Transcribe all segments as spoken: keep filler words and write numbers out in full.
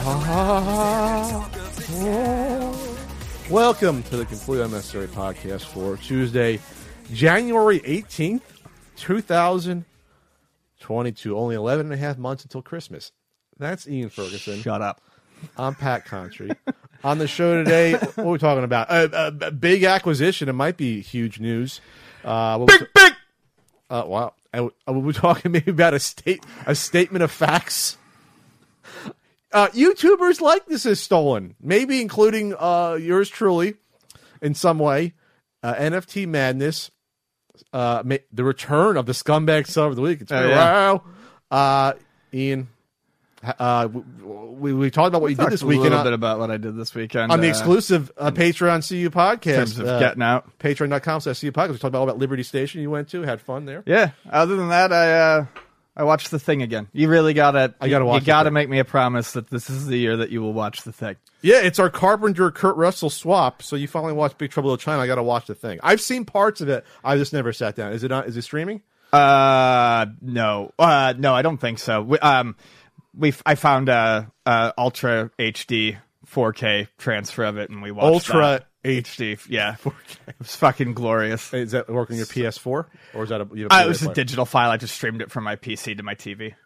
Welcome to the Completely Unnecessary Podcast for Tuesday, January eighteenth, twenty twenty-two. Only eleven and a half months until Christmas. That's Ian Ferguson. Shut up. I'm Pat Contry. On the show today, what are we talking about? A, a, a big acquisition. It might be huge news. Uh, what Big, was, big! Uh, wow. Uh, we're talking maybe about a state, a statement of facts. Uh, YouTubers' likeness is stolen, maybe including uh, yours truly in some way. Uh, N F T madness, uh, ma- the return of the scumbag sub of the week. It's been Oh, a yeah. while. Uh, Ian, uh, we, we talked about what you did this a weekend little on, bit about what I did this weekend on the uh, exclusive uh, Patreon C U podcast. in terms of uh, getting out. Patreon.com slash C U podcast. We talked about all about Liberty Station you went to, had fun there. Yeah. Other than that, I uh, I watched The Thing again. You really gotta. I gotta watch You The gotta Thing. make me a promise that this is the year that you will watch The Thing. Yeah, it's our Carpenter Kurt Russell swap. So you finally watched Big Trouble in Little China. I got to watch the thing. I've seen parts of it. I just never sat down. Is it on, is it streaming? Uh, no, uh, no, I don't think so. We, um, we I found a, a Ultra H D four K transfer of it, and we watched Ultra that. H D. Yeah, four K. It was fucking glorious. Is that working on your P S four, or is that a? You have a Uh, it Blu-ray was a player? digital file. I just streamed it from my P C to my T V.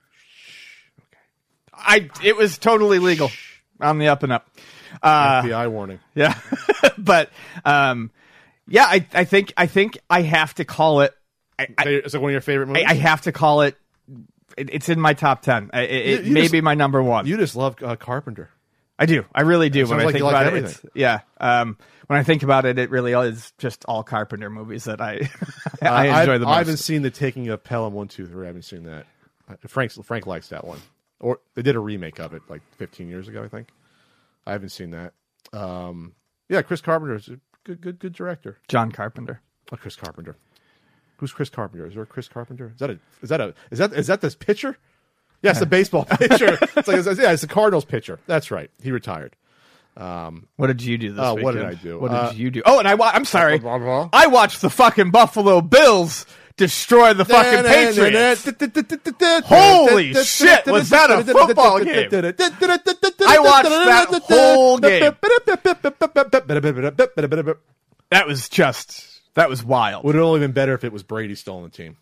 I it was totally legal on the up and up. Uh, F B I warning. yeah, but um, yeah, I I think I think I have to call it. I, I, Is it one of your favorite movies? I have to call it. it it's in my top ten. It, it, You- it you may just- be my number one. You just love uh, Carpenter. I do. I really do. It When sounds I like think you like about it, everything. it's, yeah. Um, when I think about it, it really is just all Carpenter movies that I I Uh, enjoy I've, the I most. haven't seen the Taking of Pelham one, two, three. I haven't seen that. Uh, Frank Frank likes that one. Or they did a remake of it like fifteen years ago, I think. I haven't seen that. Um, yeah, Chris Carpenter is a good, good, good director. John Carpenter. Oh, Chris Carpenter. Who's Chris Carpenter? Is there a Chris Carpenter? Is that a? Is that a? Is that? Is that this pitcher? Yes, the baseball pitcher. It's like, it's, yeah, it's the Cardinals pitcher. That's right. He retired. What did you do this Oh, weekend? what did I do? What did Uh, you do? Oh, and I wa- I'm sorry. Blah, blah, blah. I watched the fucking Buffalo Bills destroy the fucking Patriots. Holy shit, was that a football game? I watched that whole game. That was just that was wild. Would have only been better if it was Brady stealing the team.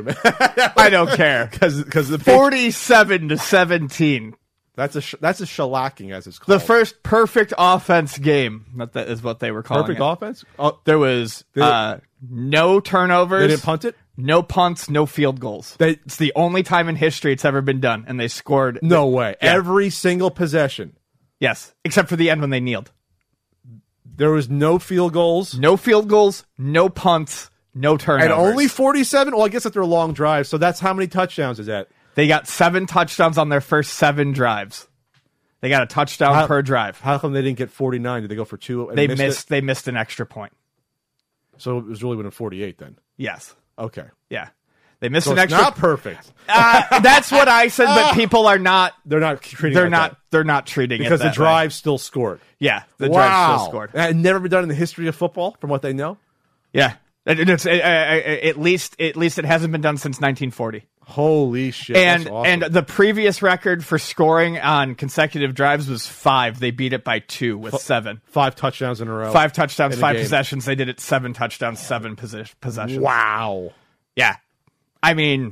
I don't care. Because because the Patri- forty-seven to seventeen. that's a sh- that's a shellacking as it's called. The first perfect offense game. That that is what they were calling perfect it. offense. Oh, There was They- uh, no turnovers. they didn't punt it. No punts, no field goals. They- it's the only time in history it's ever been done, and they scored. No way. Yeah. Every single possession. Yes, except for the end when they kneeled. There was no field goals. No field goals, no punts, no turnovers. And only forty-seven? Well, I guess after a long drive. So that's how many touchdowns is that? They got seven touchdowns on their first seven drives. They got a touchdown How- per drive. How come they didn't get forty-nine? Did they go for two? And They missed missed. it? They missed an extra point. So it was really within forty-eight then. Yes. Okay. Yeah. They missed So an it's extra. not perfect. uh, that's what I said, but people are not. They're not treating They're it like not. that. They're not treating Because it the that way. drive still scored. Yeah, the wow. drive still scored. That had never been done in the history of football, from what they know. Yeah, It- it's, uh, uh, at least at least it hasn't been done since nineteen forty. Holy shit! And that's awesome. and the previous record for scoring on consecutive drives was five. They beat it by two with seven. five touchdowns in a row. Five touchdowns, in a five game. possessions. They did it seven touchdowns, seven posi- possessions. Wow. Yeah, I mean,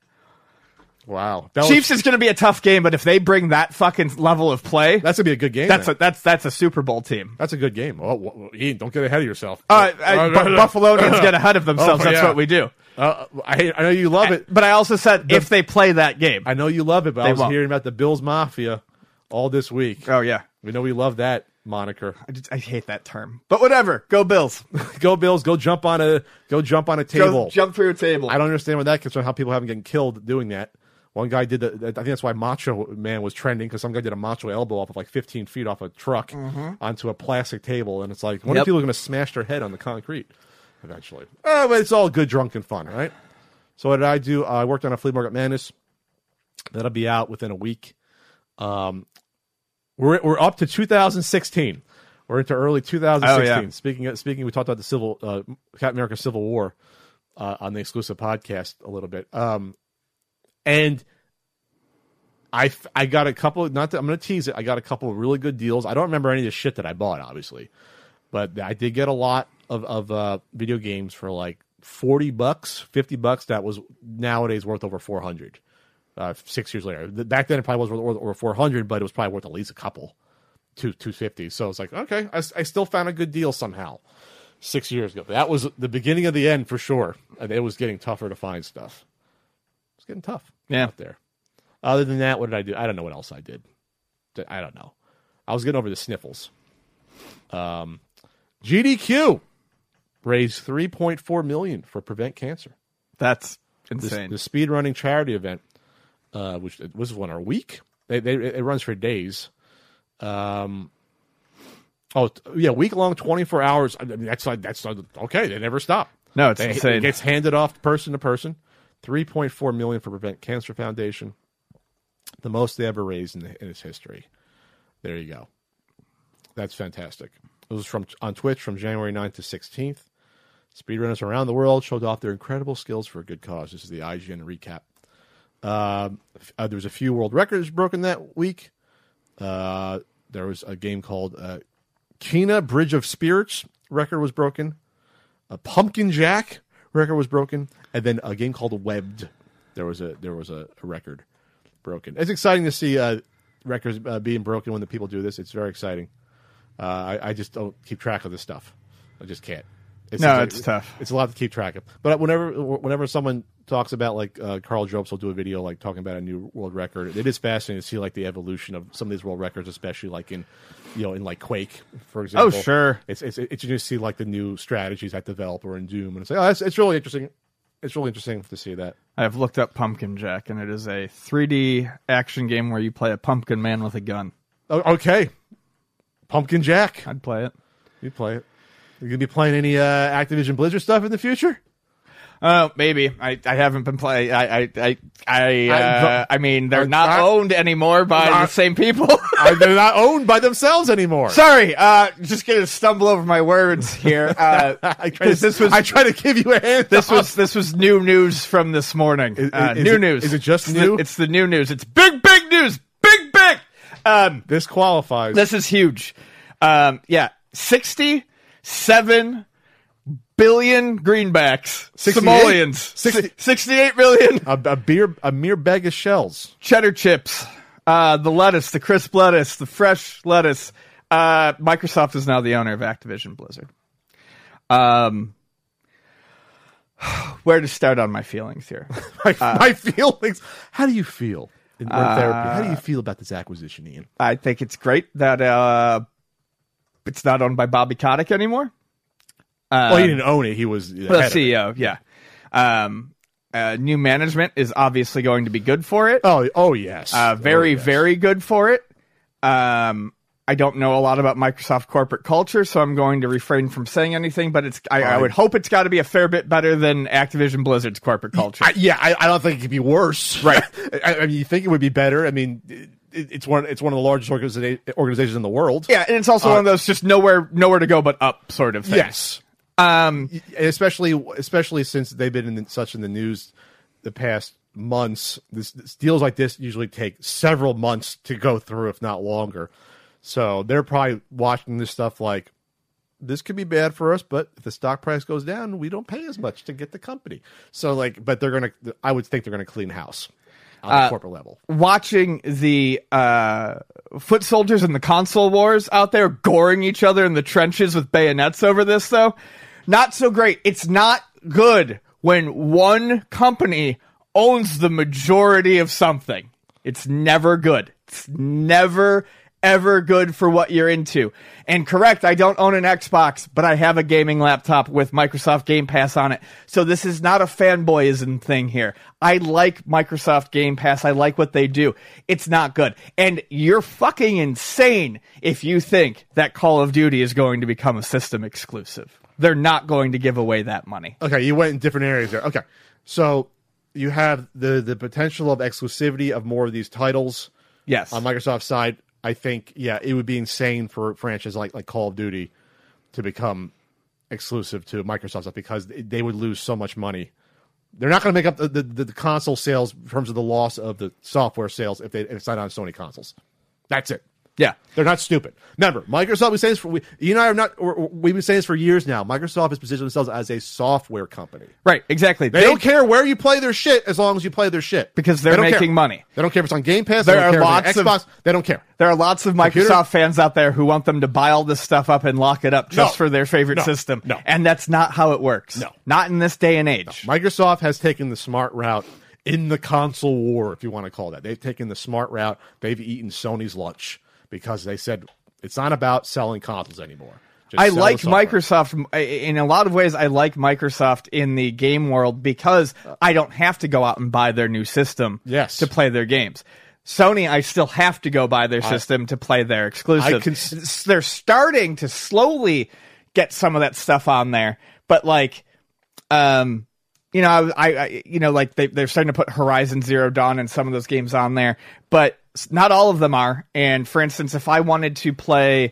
Wow. That Chiefs was, is going to be a tough game, but if they bring that fucking level of play, that's gonna be a good game. that's then. a that's that's a Super Bowl team. That's a good game. Oh, w- w- Ian, don't get ahead of yourself. Uh, uh, Bu- Buffalonians get ahead of themselves. Oh, That's yeah. what we do. Uh, I, I know you love it. But I also said if they play that game. I know you love it, but I They was won't. hearing about the Bills Mafia all this week. Oh yeah, We know we love that moniker. I, just, I hate that term. But whatever. Go Bills. Go Bills! Go jump on a go jump on a table. Go jump through a table. I don't understand what that concern. How people haven't getting killed doing that. One guy did the. I think that's why Macho Man was trending, because some guy did a macho elbow off of like fifteen feet off a truck onto a plastic table, and it's like, when are Yep. people going to smash their head on the concrete eventually? Oh, but it's all good drunken fun, right? So what did I do? I worked on a Flea Market Madness. That'll be out within a week. Um, we're we're up to two thousand sixteen. We're into early two thousand sixteen. Oh, yeah. Speaking of, speaking, we talked about the civil uh, Captain America Civil War uh, on the exclusive podcast a little bit. Um, and I, I got a couple. Not that I'm going to tease it. I got a couple of really good deals. I don't remember any of the shit that I bought, obviously, but I did get a lot of of uh, video games for like forty bucks, fifty bucks. That was nowadays worth over four hundred. Uh, six years later, back then it probably was worth over four hundred, but it was probably worth at least a couple, two two fifty. So it's like, okay, I, I still found a good deal somehow. Six years ago, that was the beginning of the end for sure. It was getting tougher to find stuff. It's getting tough, yeah, out there. Other than that, what did I do? I don't know what else I did. I don't know. I was getting over the sniffles. Um, G D Q raised three point four million dollars for Prevent Cancer. That's insane. This, the speedrunning charity event, uh, which was one a week. They, they, it runs for days. Um, oh yeah, week long, twenty four hours. I mean, that's like that's okay. They never stop. No, it's they, insane. It gets handed off person to person. Three point four million dollars for Prevent Cancer Foundation. The most they ever raised in, the, in its history. There you go. That's fantastic. It was from on Twitch from January ninth to sixteenth. Speedrunners around the world showed off their incredible skills for a good cause. This is the I G N recap. Uh, uh, there was a few world records broken that week. Uh, there was a game called uh, Kena Bridge of Spirits. Record was broken. A Pumpkin Jack record was broken, and then a game called Webbed. There was a there was a, a record broken. It's exciting to see uh, records uh, being broken when the people do this. It's very exciting. Uh, I, I just don't keep track of this stuff. I just can't. It's, no, it's, it's tough. It's a lot to keep track of. But whenever whenever someone talks about, like, uh, Carl Jobs will do a video, like, talking about a new world record, it is fascinating to see, like, the evolution of some of these world records, especially, like, in, you know, in, like, Quake, for example. Oh, sure. It's it's it's you just see, like, the new strategies that develop, or in Doom, and it's like, oh, it's, it's really interesting. It's really interesting to see that. I've looked up Pumpkin Jack, and it is a three D action game where you play a pumpkin man with a gun. Oh, okay. Pumpkin Jack. I'd play it. You'd play it. You gonna be playing any uh, Activision Blizzard stuff in the future? Oh, maybe. I, I haven't been playing. I I I I, uh, I mean, they're not, not owned anymore by not, the same people. They're not owned by themselves anymore. Sorry, uh, just gonna stumble over my words here. Uh, I try to, this was I try to give you a hand. This off. was this was new news from this morning. Is, uh, is new it, news. Is it just it's new? The, it's the new news. It's big big news. Big big. Um, this qualifies. This is huge. Um, yeah, sixty-seven billion greenbacks, simoleons, sixty, sixty-eight million. A, a beer, a mere bag of shells. Cheddar chips, uh, the lettuce, the crisp lettuce, the fresh lettuce. Uh, Microsoft is now the owner of Activision Blizzard. Um, where to start on my feelings here? my, uh, my feelings. How do you feel in uh, therapy? How do you feel about this acquisition, Ian? I think it's great that uh, it's not owned by Bobby Kotick anymore. Um, well, he didn't own it. He was the, the C E O, yeah. Um, uh, new management is obviously going to be good for it. Oh, oh yes. Uh, very, oh, yes. very good for it. Um, I don't know a lot about Microsoft corporate culture, so I'm going to refrain from saying anything, but it's I, I would hope it's got to be a fair bit better than Activision Blizzard's corporate culture. I, yeah, I, I don't think it could be worse. Right. I, I mean, you think it would be better. I mean... It, It's one. It's one of the largest organiza- organizations in the world. Yeah, and it's also uh, one of those just nowhere, nowhere to go but up sort of things. Yes, um, especially especially since they've been in the, such in the news the past months. This, this deals like this usually take several months to go through, if not longer. So they're probably watching this stuff like, this could be bad for us, but if the stock price goes down, we don't pay as much to get the company. So like, but they're gonna. I would think they're gonna clean house. On the uh, corporate level. Watching the uh, foot soldiers in the console wars out there goring each other in the trenches with bayonets over this, though, not so great. It's not good when one company owns the majority of something. It's never good. It's never, ever good for what you're into. And correct, I don't own an Xbox, but I have a gaming laptop with Microsoft Game Pass on it. So this is not a fanboyism thing here. I like Microsoft Game Pass. I like what they do. It's not good. And you're fucking insane if you think that Call of Duty is going to become a system exclusive. They're not going to give away that money. Okay, you went in different areas there. Okay, so you have the, the potential of exclusivity of more of these titles. Yes. On Microsoft's side. I think, yeah, it would be insane for franchises like, like Call of Duty to become exclusive to Microsoft because they would lose so much money They're not going to make up the, the, the console sales in terms of the loss of the software sales if, they, if it's not on Sony consoles. That's it. Yeah. They're not stupid. Remember, Microsoft was saying this for, we, you and I are not, or, we've been saying this for years now. Microsoft has positioned themselves as a software company. Right, exactly. They, they don't care where you play their shit as long as you play their shit. Because they're they making care. money. They don't care if it's on Game Pass. There they don't are care lots if it's on Xbox. Of, they don't care. There are lots of Microsoft Computer? fans out there who want them to buy all this stuff up and lock it up just no. for their favorite no. system. No. And that's not how it works. No. Not in this day and age. No. Microsoft has taken the smart route in the console war, if you want to call that. They've taken the smart route. They've eaten Sony's lunch because they said it's not about selling consoles anymore. Just I like Microsoft in a lot of ways. I like Microsoft in the game world because I don't have to go out and buy their new system yes. to play their games. Sony, I still have to go buy their system I, to play their exclusives. Cons- They're starting to slowly get some of that stuff on there, but like, um, you know, I, I you know, like they they're starting to put Horizon Zero Dawn and some of those games on there, but not all of them are. And for instance, if I wanted to play,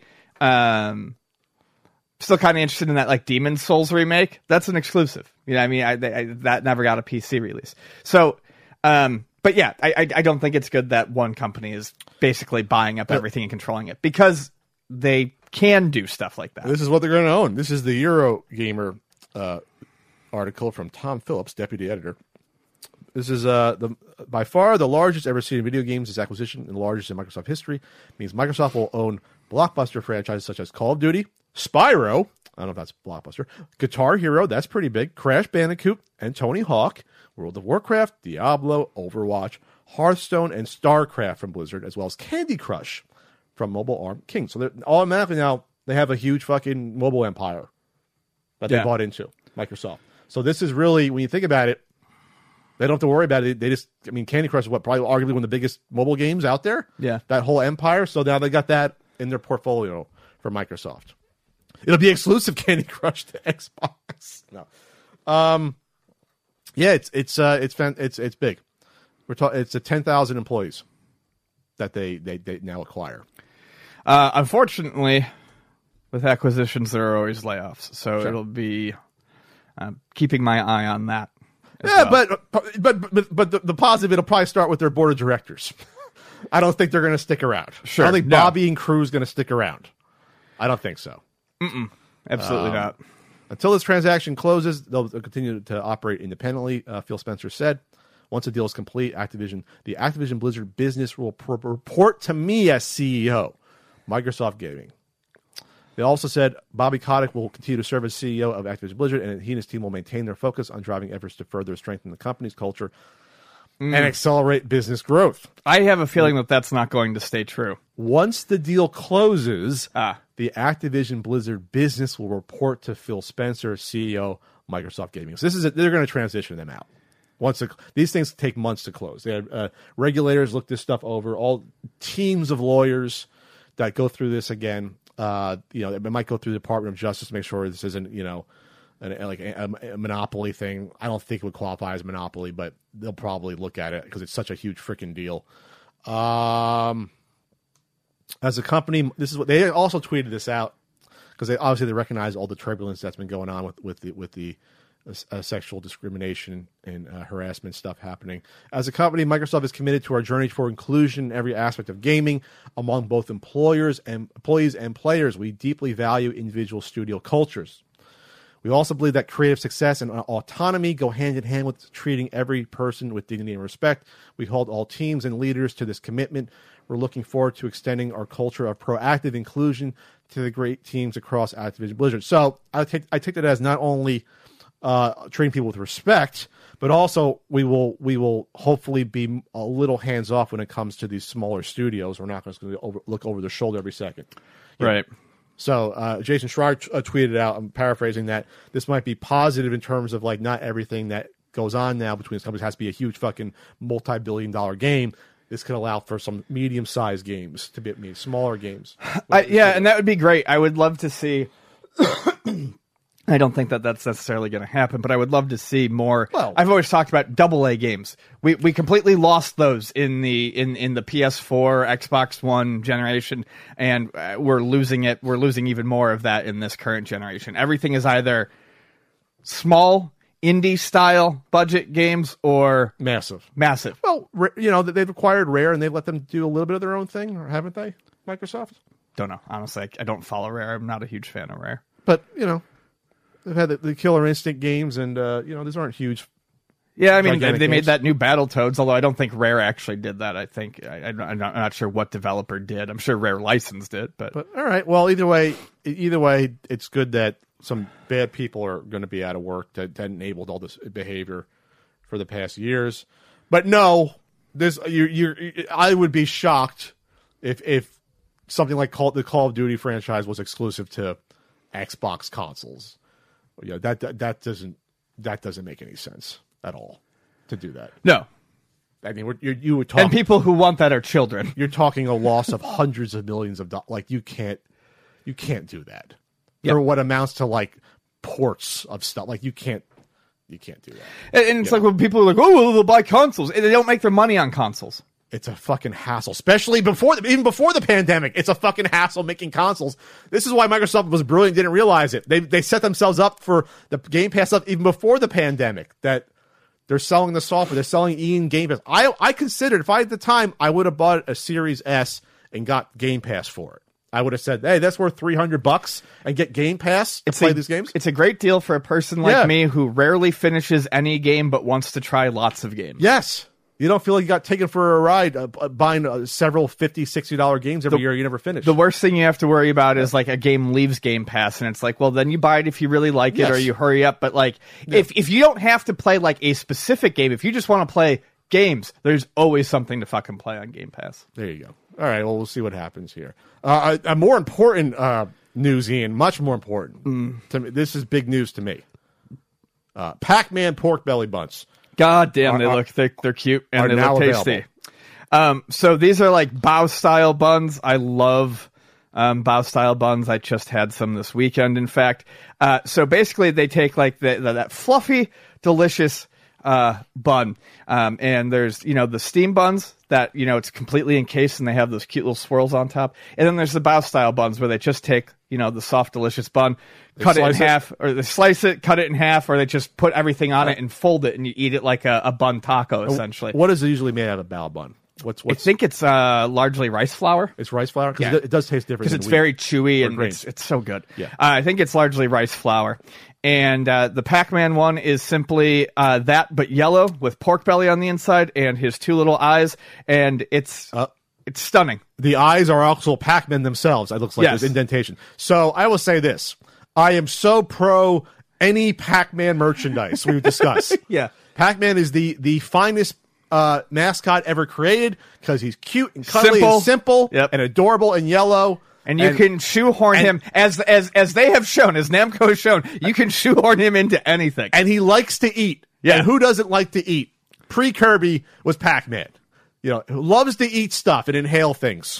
um, still kind of interested in that like Demon's Souls remake, that's an exclusive. You know, what I mean, I, I, that never got a P C release. So, um, but yeah, I, I I don't think it's good that one company is basically buying up everything and controlling it because they can do stuff like that. This is what they're going to own. This is the Eurogamer uh, article from Tom Phillips, deputy editor. This is uh, the by far the largest ever seen in video games. This acquisition, and the largest in Microsoft history, means Microsoft will own blockbuster franchises such as Call of Duty, Spyro, I don't know if that's blockbuster, Guitar Hero, that's pretty big, Crash Bandicoot, and Tony Hawk, World of Warcraft, Diablo, Overwatch, Hearthstone, and StarCraft from Blizzard, as well as Candy Crush from Mobile Arm King. So they're automatically now they have a huge fucking mobile empire that they yeah. bought into, Microsoft. So this is really, when you think about it, they don't have to worry about it. They just, I mean, Candy Crush is what, probably arguably one of the biggest mobile games out there. Yeah. That whole empire. So now they got that in their portfolio for Microsoft. It'll be exclusive Candy Crush to Xbox. No. Um, yeah, it's, it's, uh, it's, it's, it's big. We're talking, it's a ten thousand employees that they, they, they now acquire. Uh, unfortunately, with acquisitions, there are always layoffs. So sure. it'll be uh, keeping my eye on that. Yeah, well. but but but but the, the positive, it'll probably start with their board of directors. I don't think they're going to stick around. Sure, I don't think no. Bobby and crew's going to stick around. I don't think so. Mm-mm. Absolutely um, not. Until this transaction closes, they'll continue to operate independently. Uh, Phil Spencer said, "Once the deal is complete, Activision, the Activision Blizzard business will pr- report to me as C E O, Microsoft Gaming." They also said Bobby Kotick will continue to serve as C E O of Activision Blizzard, and he and his team will maintain their focus on driving efforts to further strengthen the company's culture mm. and accelerate business growth. I have a feeling that that's not going to stay true. Once the deal closes, ah. the Activision Blizzard business will report to Phil Spencer, C E O, Microsoft Gaming. So this is a, they're going to transition them out. Once the, these things take months to close. They have, uh, regulators look this stuff over. All teams of lawyers that go through this again. Uh, you know, it might go through the Department of Justice to make sure this isn't, you know, an, like a, a monopoly thing. I don't think it would qualify as monopoly, but they'll probably look at it because it's such a huge freaking deal. Um, as a company, this is what they also tweeted this out because they obviously they recognize all the turbulence that's been going on with with the with the uh, sexual discrimination and uh, harassment stuff happening. As a company, Microsoft is committed to our journey for inclusion in every aspect of gaming among both employers and employees and players. We deeply value individual studio cultures. We also believe that creative success and autonomy go hand in hand with treating every person with dignity and respect. We hold all teams and leaders to this commitment. We're looking forward to extending our culture of proactive inclusion to the great teams across Activision Blizzard. So I take I take that as not only Uh, treating people with respect, but also we will we will hopefully be a little hands off when it comes to these smaller studios. We're not just going to over, look over their shoulder every second, you right? know? So uh, Jason Schreier t- uh, tweeted out. I'm paraphrasing that this might be positive in terms of like not everything that goes on now between these companies has to be a huge fucking multi-billion dollar game. This could allow for some medium-sized games to be I mean, smaller games. I, yeah, and that would be great. I would love to see. I don't think that that's necessarily going to happen, but I would love to see more. Well, I've always talked about double A games. We we completely lost those in the in, in the P S four, Xbox One generation, and uh, we're losing it. We're losing even more of that in this current generation. Everything is either small, indie style budget games or massive? Massive. Well, you know, they've acquired Rare and they've let them do a little bit of their own thing, or haven't they? Microsoft? Don't know. Honestly, I, I don't follow Rare. I'm not a huge fan of Rare. But, you know, they've had the, the Killer Instinct games, and, uh, you know, these aren't huge. Yeah, I mean, they games. made that new Battletoads, although I don't think Rare actually did that. I think, I, I'm, not, I'm not sure what developer did. I'm sure Rare licensed it, but... But, all right, well, either way, either way, it's good that some bad people are going to be out of work that, that enabled all this behavior for the past years. But no, this you you I would be shocked if if something like Call, the Call of Duty franchise was exclusive to Xbox consoles. You know, that, that that doesn't that doesn't make any sense at all to do that. No. I mean, we're, you you would talk, and people who want that are children. You're talking a loss of hundreds of millions of dollars. Like you can't you can't do that. Yep. Or what amounts to like ports of stuff. Like you can't, you can't do that. And, and it's yeah. like when people are like, "Oh, well, they'll buy consoles." And they don't make their money on consoles. It's a fucking hassle, especially before, even before the pandemic. It's a fucking hassle making consoles. This is why Microsoft was brilliant, didn't realize it. They they set themselves up for the Game Pass stuff even before the pandemic. That they're selling the software, they're selling E in Game Pass. I I considered if I had the time, I would have bought a Series S and got Game Pass for it. I would have said, "Hey, that's worth three hundred bucks and get Game Pass to it's play a, these games." It's a great deal for a person like yeah. me who rarely finishes any game but wants to try lots of games. Yes. You don't feel like you got taken for a ride uh, buying uh, several fifty dollars, sixty dollars games every the, year you never finish. The worst thing you have to worry about is like a game leaves Game Pass and it's like, well, then you buy it if you really like it yes. or you hurry up. But like yeah. if, if you don't have to play like a specific game, if you just want to play games, there's always something to fucking play on Game Pass. There you go. All right, well, we'll see what happens here. Uh, a, a more important uh, news, Ian, much more important. Mm. To me, this is big news to me. Uh, Pac-Man pork belly buns. God damn, are, they look they're, they're cute and they look tasty. Um, so these are like Bao style buns. I love um, Bao style buns. I just had some this weekend, in fact. Uh, so basically, they take like the, the, that fluffy, delicious uh, bun, um, and there's you know the steam buns that you know it's completely encased and they have those cute little swirls on top, and then there's the Bao style buns where they just take you know the soft, delicious bun. They cut it in half, it? or they slice it, cut it in half, or they just put everything on right. it and fold it, and you eat it like a, a bun taco, essentially. What is it usually made out of bao bun? What's, what's I think it's uh, largely rice flour. It's rice flour? Because yeah. it, it does taste different. Because it's very chewy and it's, it's so good. Yeah. Uh, I think it's largely rice flour. And uh, the Pac-Man one is simply uh, that, but yellow with pork belly on the inside and his two little eyes, and it's... Uh, It's stunning. The eyes are also Pac-Man themselves. It looks like yes. there's indentation. So I will say this. I am so pro any Pac-Man merchandise we've discussed. yeah. Pac-Man is the, the finest uh, mascot ever created because he's cute and cuddly simple. and simple yep. and adorable and yellow. And you and, can shoehorn and, him, as as as they have shown, as Namco has shown, you can shoehorn him into anything. And he likes to eat. Yeah. And who doesn't like to eat? Pre-Kirby was Pac-Man. You know, who loves to eat stuff and inhale things.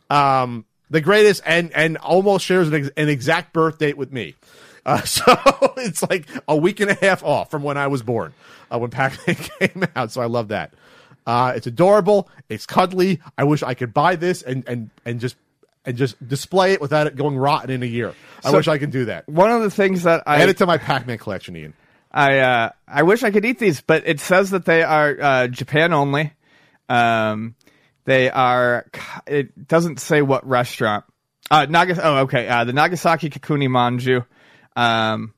Um, the greatest, and and almost shares an, ex- an exact birth date with me. Uh, so it's like a week and a half off from when I was born, uh, when Pac-Man came out. So I love that. Uh, it's adorable. It's cuddly. I wish I could buy this and and and just and just display it without it going rotten in a year. I so wish I could do that. One of the things that I add it to my Pac-Man collection, Ian. I uh, I wish I could eat these, but it says that they are uh, Japan only. Um, they are, it doesn't say what restaurant. Uh, Nagas- oh, okay. Uh, the Nagasaki Kakuni Manju, um,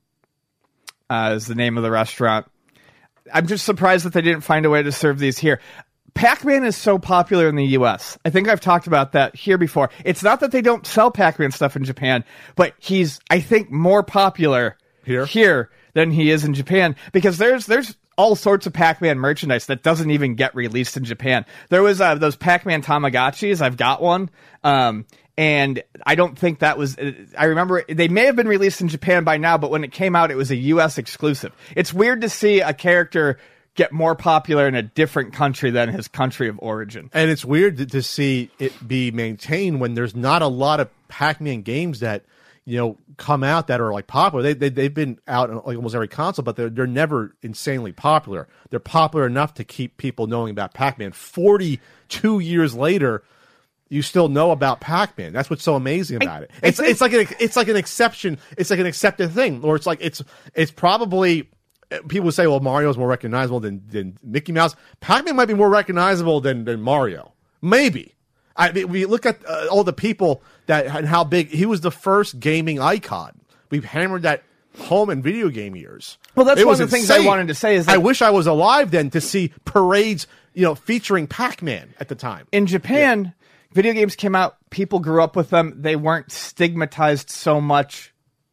uh, is the name of the restaurant. I'm just surprised that they didn't find a way to serve these here. Pac-Man is so popular in the U S. I think I've talked about that here before. It's not that they don't sell Pac-Man stuff in Japan, but he's, I think, more popular here, here than he is in Japan because there's, there's, all sorts of Pac-Man merchandise that doesn't even get released in Japan. There was uh, those Pac-Man Tamagotchis. I've got one. Um, and I don't think that was... I remember they may have been released in Japan by now, but when it came out, it was a U S exclusive. It's weird to see a character get more popular in a different country than his country of origin. And it's weird to, to see it be maintained when there's not a lot of Pac-Man games that... you know, come out that are like popular. They, they, they've been out on like almost every console, but they're, they're never insanely popular. They're popular enough to keep people knowing about Pac-Man. forty-two years later, you still know about Pac-Man. That's what's so amazing about I, it. It's, it's like an, it's like an exception. It's like an accepted thing, or it's like, it's, it's probably people say, well, Mario's more recognizable than, than Mickey Mouse. Pac-Man might be more recognizable than, than Mario. Maybe. I mean, we look at uh, all the people that and how big he was. The first gaming icon. We've hammered that home in video game years. Well, that's it one of the insane. things I wanted to say. Is that I wish I was alive then to see parades, you know, featuring Pac-Man at the time. In Japan, yeah. video games came out. People grew up with them. They weren't stigmatized so much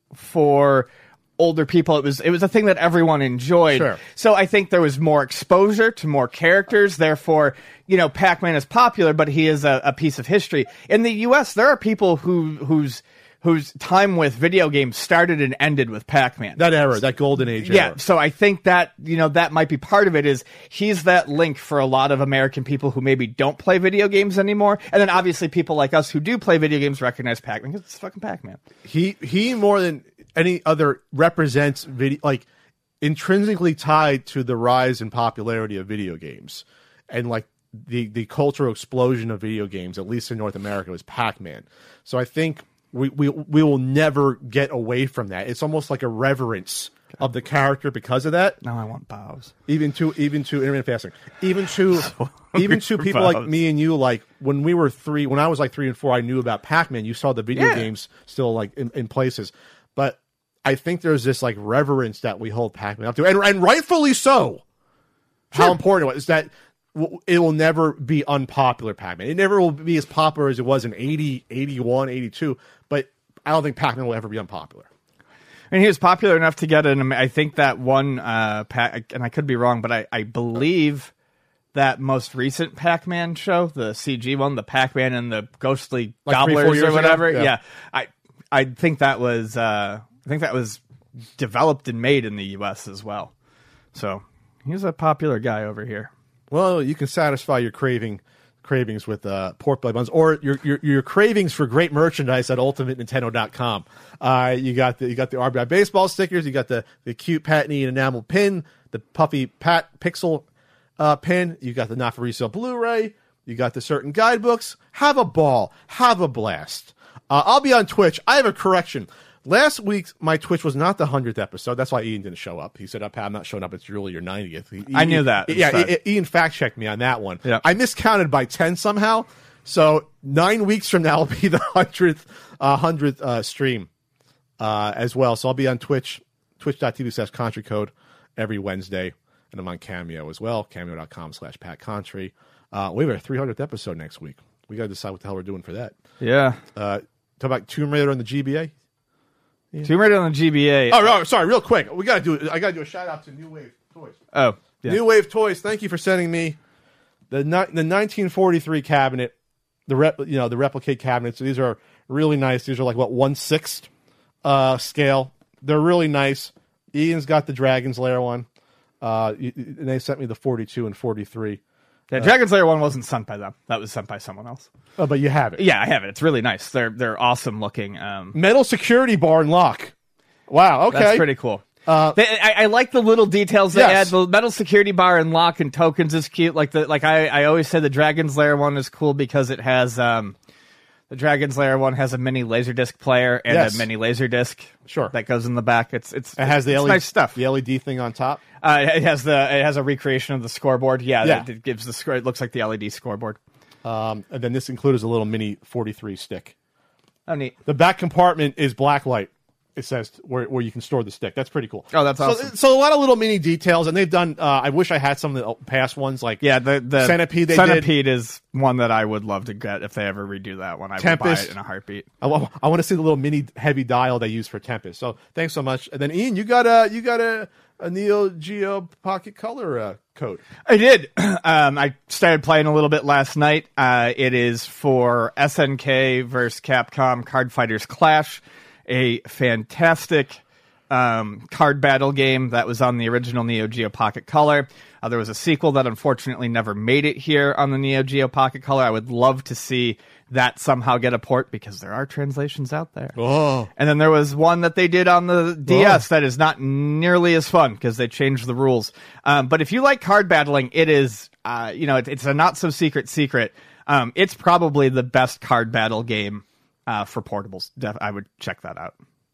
for older people. It was it was a thing that everyone enjoyed. Sure. So I think there was more exposure to more characters. Therefore, you know, Pac-Man is popular, but he is a, a piece of history. In the U S, there are people who whose whose time with video games started and ended with Pac-Man. That era, that golden age yeah, era. So I think that, you know, that might be part of it, is he's that link for a lot of American people who maybe don't play video games anymore. And then obviously people like us who do play video games recognize Pac-Man because it's fucking Pac-Man. He he more than any other represents video, like intrinsically tied to the rise in popularity of video games, and like the the cultural explosion of video games, at least in North America, was Pac-Man. So I think we we we will never get away from that. It's almost like a reverence of the character because of that. Now I want bows. Even to even to intermittent fasting, even to so even to people bows. like me and you, like when we were three, when I was like three and four, I knew about Pac-Man. You saw the video yeah. games still like in, in places, but I think there's this like reverence that we hold Pac-Man up to, and, and rightfully so. Sure. How important it was, is that it will never be unpopular Pac-Man. It never will be as popular as it was in eighty, eighty-one, eighty-two, but I don't think Pac-Man will ever be unpopular. And he was popular enough to get an, I think that one, uh, Pac, and I could be wrong, but I, I believe that most recent Pac-Man show, the C G one, the Pac-Man and the ghostly like gobblers three, or whatever. Yeah. yeah. I, I think that was, uh, I think that was developed and made in the U S as well. So he's a popular guy over here. Well, you can satisfy your craving cravings with uh, pork belly buns, or your, your your cravings for great merchandise at ultimate nintendo dot com. Uh, you got the you got the R B I baseball stickers, you got the the cute Pat and Ian enamel pin, the puffy Pat pixel uh, pin, you got the not for resale Blu-ray, you got the certain guidebooks. Have a ball, have a blast. Uh, I'll be on Twitch. I have a correction. Last week, my Twitch was not the hundredth episode. That's why Ian didn't show up. He said, oh, Pat, I'm not showing up. It's really your ninetieth. He, I knew that. Yeah, Ian fact-checked me on that one. Yeah. I miscounted by ten somehow. So nine weeks from now will be the hundredth uh, hundredth uh, stream uh, as well. So I'll be on Twitch, twitch.tv slash Country Code every Wednesday. And I'm on Cameo as well, cameo.com slash Pat Country. Uh, we have our three hundredth episode next week. We got to decide what the hell we're doing for that. Yeah. Uh, talk about Tomb Raider on the G B A. Yeah. Tomb Raider on the G B A. Oh, oh, sorry, real quick. We gotta do. I gotta do a shout out to New Wave Toys. Oh, yeah. New Wave Toys. Thank you for sending me the the nineteen forty-three cabinet, the rep, you know, the replicate cabinets. So these are really nice. These are like what one sixth uh, scale. They're really nice. Ian's got the Dragon's Lair one. Uh, and they sent me the forty-two and forty-three. Yeah, Dragon's Lair one wasn't sent by them. That was sent by someone else. Oh, but you have it. Yeah, I have it. It's really nice. They're they're awesome looking. Um, Metal security bar and lock. Wow. Okay, that's pretty cool. Uh, they, I, I like the little details they yes. add. The metal security bar and lock and tokens is cute. Like the like I, I always say the Dragon's Lair one is cool because it has um, the Dragon's Lair one has a mini Laserdisc player and yes. a mini Laserdisc. Sure, that goes in the back. It's it's it has the it's L E D nice stuff. The L E D thing on top. Uh, it has the it has a recreation of the scoreboard. Yeah, yeah. It, it gives the score. It looks like the L E D scoreboard. Um, and then this includes a little mini forty-three stick. Oh, neat. The back compartment is blacklight. It says where where you can store the stick. That's pretty cool. Oh, that's awesome. So, so a lot of little mini details, and they've done. Uh, I wish I had some of the past ones, like yeah, the, the Centipede. They Centipede did. is one that I would love to get if they ever redo that one. I Tempest. would buy it in a heartbeat. I, I want to see the little mini heavy dial they use for Tempest. So thanks so much. And then Ian, you got a you got a, a Neo Geo Pocket Color uh, code. I did. um, I started playing a little bit last night. Uh, it is for S N K versus Capcom Card Fighters Clash, a fantastic um, card battle game that was on the original Neo Geo Pocket Color. Uh, there was a sequel that unfortunately never made it here on the Neo Geo Pocket Color. I would love to see that somehow get a port because there are translations out there. Oh. And then there was one that they did on the D S oh. that is not nearly as fun because they changed the rules. Um, but if you like card battling, it is, uh, you know, it, it's a not so secret secret. Um, it's probably the best card battle game uh, for portables. Def- I would check that out.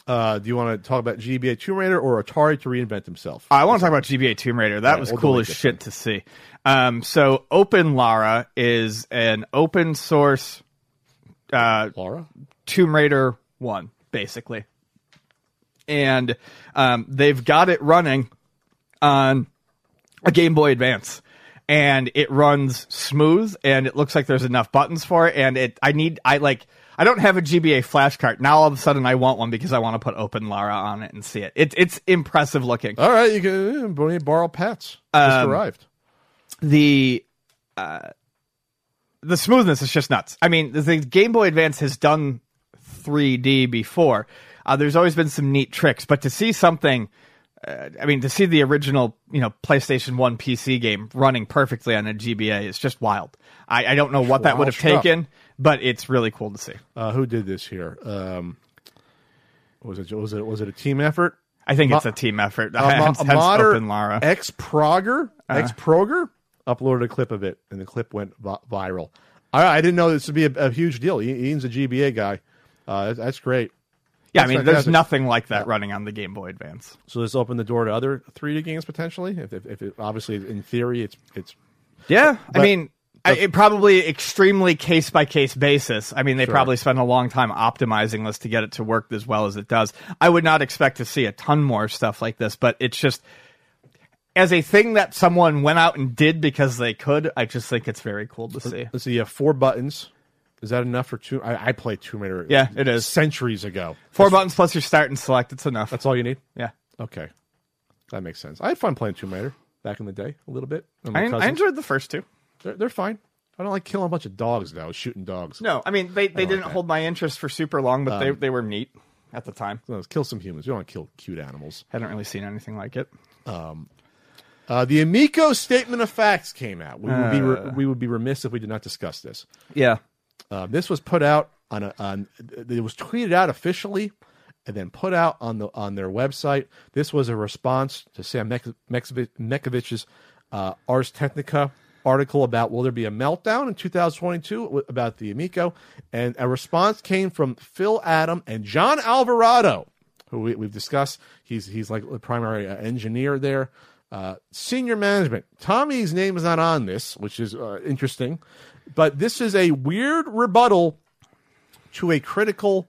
Uh, do you want to talk about G B A Tomb Raider or Atari to reinvent himself? I want to talk about G B A Tomb Raider. That right, was we'll cool as shit to see. Um, so Open Lara is an open source uh, Lara? Tomb Raider one, basically. And um, they've got it running on a Game Boy Advance. And it runs smooth, and it looks like there's enough buttons for it. And it, I need, I like, I don't have a G B A flash card. Now all of a sudden I want one because I want to put Open Lara on it and see it. It it's impressive looking. All right, you can yeah, borrow Pat's. Just Um, arrived. The uh, the smoothness is just nuts. I mean, the Game Boy Advance has done three D before. Uh, there's always been some neat tricks, but to see something. Uh, I mean, to see the original, you know, PlayStation one P C game running perfectly on a G B A is just wild. I, I don't know what that would have taken, but it's really cool to see. Uh, who did this here? Um, was it was it was it a team effort? I think Mo- it's a team effort. Uh, hence, Mo- hence Modder Open Lara. Ex Proger, Uh. Ex Proger uploaded a clip of it, and the clip went vi- viral. I, I didn't know this would be a, a huge deal. Ian's a G B A guy. Uh, that's, that's great. Yeah, That's I mean, fantastic. there's nothing like that running on the Game Boy Advance. So this opened the door to other three D games potentially. If, if, if it, obviously, in theory, it's it's Yeah, I But- mean, I, it probably extremely case by case basis. I mean, they Sure. probably spent a long time optimizing this to get it to work as well as it does. I would not expect to see a ton more stuff like this, but it's just as a thing that someone went out and did because they could. I just think it's very cool to see. let's see. You have four buttons. Is that enough for two? I, I played Tomb Raider. Yeah, it is. Centuries ago. Four buttons plus your start and select. It's enough. That's all you need. Yeah, Okay, that makes sense. I had fun playing Tomb Raider back in the day, a little bit. with my I, I cousins. enjoyed the first two. They're, they're fine. I don't like killing a bunch of dogs though. Shooting dogs. No, I mean they, they like didn't that. hold my interest for super long, but they they were neat at the time. No, let's kill some humans. You don't want to kill cute animals. Hadn't really seen anything like it. Uh, the Amico statement of facts came out. We would be re- Uh. we would be remiss if we did not discuss this. Yeah. Uh, this was put out on a on. It was tweeted out officially, and then put out on the on their website. This was a response to Sam Mek- Mek- Mekovich's uh, Ars Technica article about will there be a meltdown in two thousand twenty-two about the Amico, and a response came from Phil Adam and John Alvarado, who we, we've discussed. He's he's like the primary uh, engineer there. Uh, senior management. Tommy's name is not on this, which is uh, interesting, but this is a weird rebuttal to a critical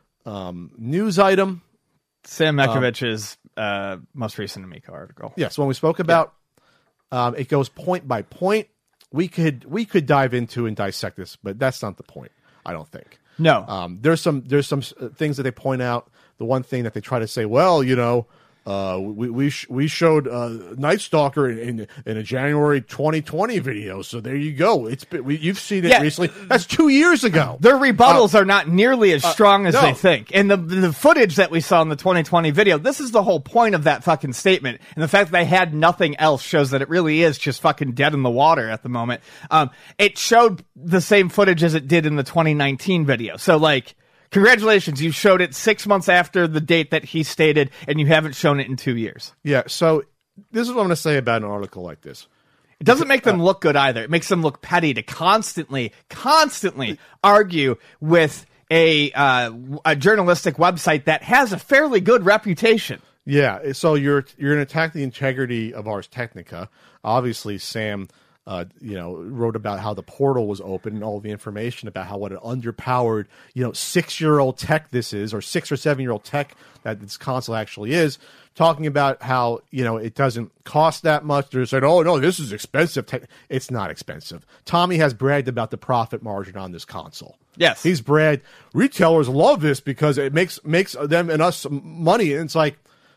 um, news item. Sam Mekovich's uh, most recent Amico article. Yes, when we spoke about, um, it goes point by point. We could we could dive into and dissect this, but that's not the point. I don't think. No. Um, there's some there's some uh, things that they point out. The one thing that they try to say, well, you know. Uh, we we sh- we showed uh, Night Stalker in, in in a January twenty twenty video, so there you go. It's been, we, you've seen it Yeah. recently. That's two years ago. Their rebuttals are not nearly as strong as no. they think. And the the footage that we saw in the twenty twenty video, this is the whole point of that fucking statement. And the fact that they had nothing else shows that it really is just fucking dead in the water at the moment. Um, it showed the same footage as it did in the twenty nineteen video. So, like, congratulations, you showed it six months after the date that he stated, and you haven't shown it in two years. Yeah. So this is what I'm going to say about an article like this. It doesn't make them look good either. It makes them look petty to constantly, constantly argue with a uh, a journalistic website that has a fairly good reputation. Yeah, so you're you're going to attack the integrity of Ars Technica. Obviously, Sam, uh, you know, wrote about how the portal was open and all the information about how what an underpowered, you know, six year old tech this is, or six or seven year old tech that this console actually is. Talking about how, you know, it doesn't cost that much. They're saying, oh no, this is expensive. Tech. It's not expensive. Tommy has bragged about the profit margin on this console. Yes, He's bragged. Retailers love this because it makes makes them and us money. And it's like,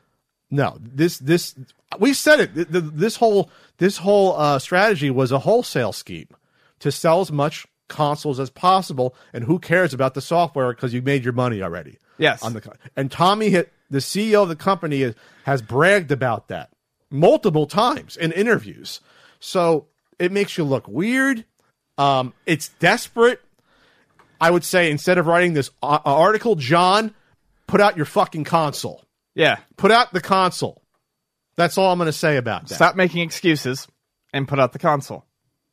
no, this this we said it. The, the, this whole this whole uh, strategy was a wholesale scheme to sell as much consoles as possible, and who cares about the software because you made your money already. Yes, On the and Tommy hit the C E O of the company is, has bragged about that multiple times in interviews. So it makes you look weird. Um, it's desperate. I would say instead of writing this uh, article, John, put out your fucking console. yeah. Put out the console. That's all I'm going to say about that. Stop making excuses and put out the console.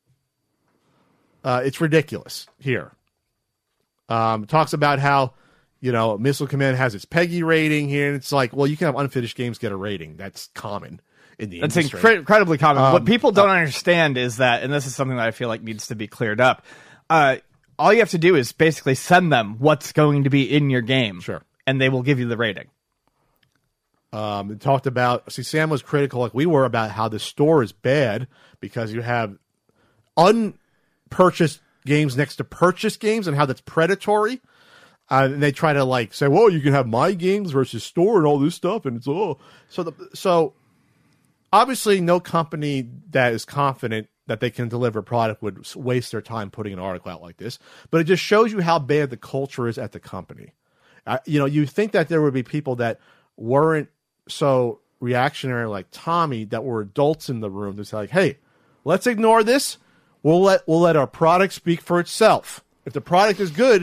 Uh, it's ridiculous here. Um, talks about how, You know, Missile Command has its PEGI rating here, and it's like, well, you can have unfinished games get a rating. That's common in the That's industry. incre- incredibly common. Um, what people don't uh, understand is that, and this is something that I feel like needs to be cleared up, uh, all you have to do is basically send them what's going to be in your game. Sure. And they will give you the rating. Um, it talked about, see, Sam was critical, like we were, about how the store is bad because you have unpurchased games next to purchased games and how that's predatory. Uh, and they try to like say, well, you can have my games versus store and all this stuff. And it's, oh, so the, so obviously no company that is confident that they can deliver a product would waste their time putting an article out like this. But it just shows you how bad the culture is at the company. Uh, you know, you think that there would be people that weren't so reactionary like Tommy, that were adults in the room to say like, hey, let's ignore this. We'll let, we'll let our product speak for itself. If the product is good,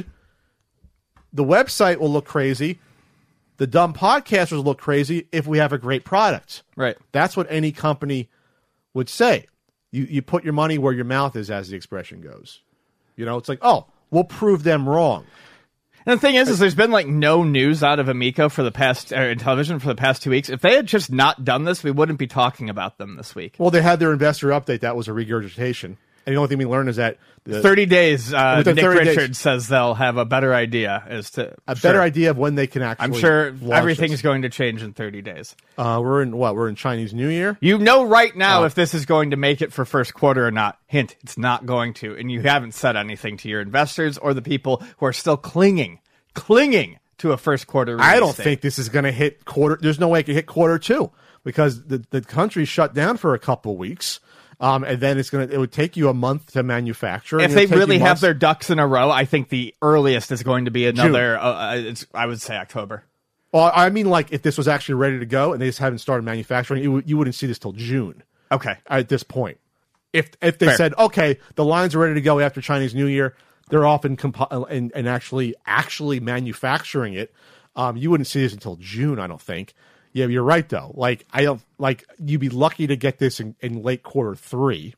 the website will look crazy. The dumb podcasters look crazy if we have a great product. Right. That's what any company would say. You you put your money where your mouth is, as the expression goes. You know, it's like, oh, we'll prove them wrong. And the thing is, is there's been like no news out of Amico for the past, or in television for the past two weeks. If they had just not done this, we wouldn't be talking about them this week. Well, they had their investor update. That was a regurgitation. And the only thing we learned is that the, thirty days, uh, Nick thirty Richards days, says they'll have a better idea as to a sure. better idea of when they can actually. I'm sure launch everything this. is going to change in thirty days. Uh, we're in what? We're in Chinese New Year. You know right now Oh. if this is going to make it for first quarter or not. Hint: it's not going to, and you haven't said anything to your investors or the people who are still clinging, clinging to a first quarter. Release I don't date. think this is going to hit quarter. There's no way it can hit quarter two because the the country shut down for a couple of weeks. Um, and then it's gonna. It would take you a month to manufacture. If they really have their ducks in a row, I think the earliest is going to be another. Uh, it's, I would say October. Well, I mean, like if this was actually ready to go and they just haven't started manufacturing, you, you wouldn't see this till June. Okay. At this point, if if they Fair. said, okay, the lines are ready to go after Chinese New Year, they're off and comp- and, and actually actually manufacturing it, um, you wouldn't see this until June. I don't think. Yeah, you're right though. Like I don't like you'd be lucky to get this in, in late quarter three,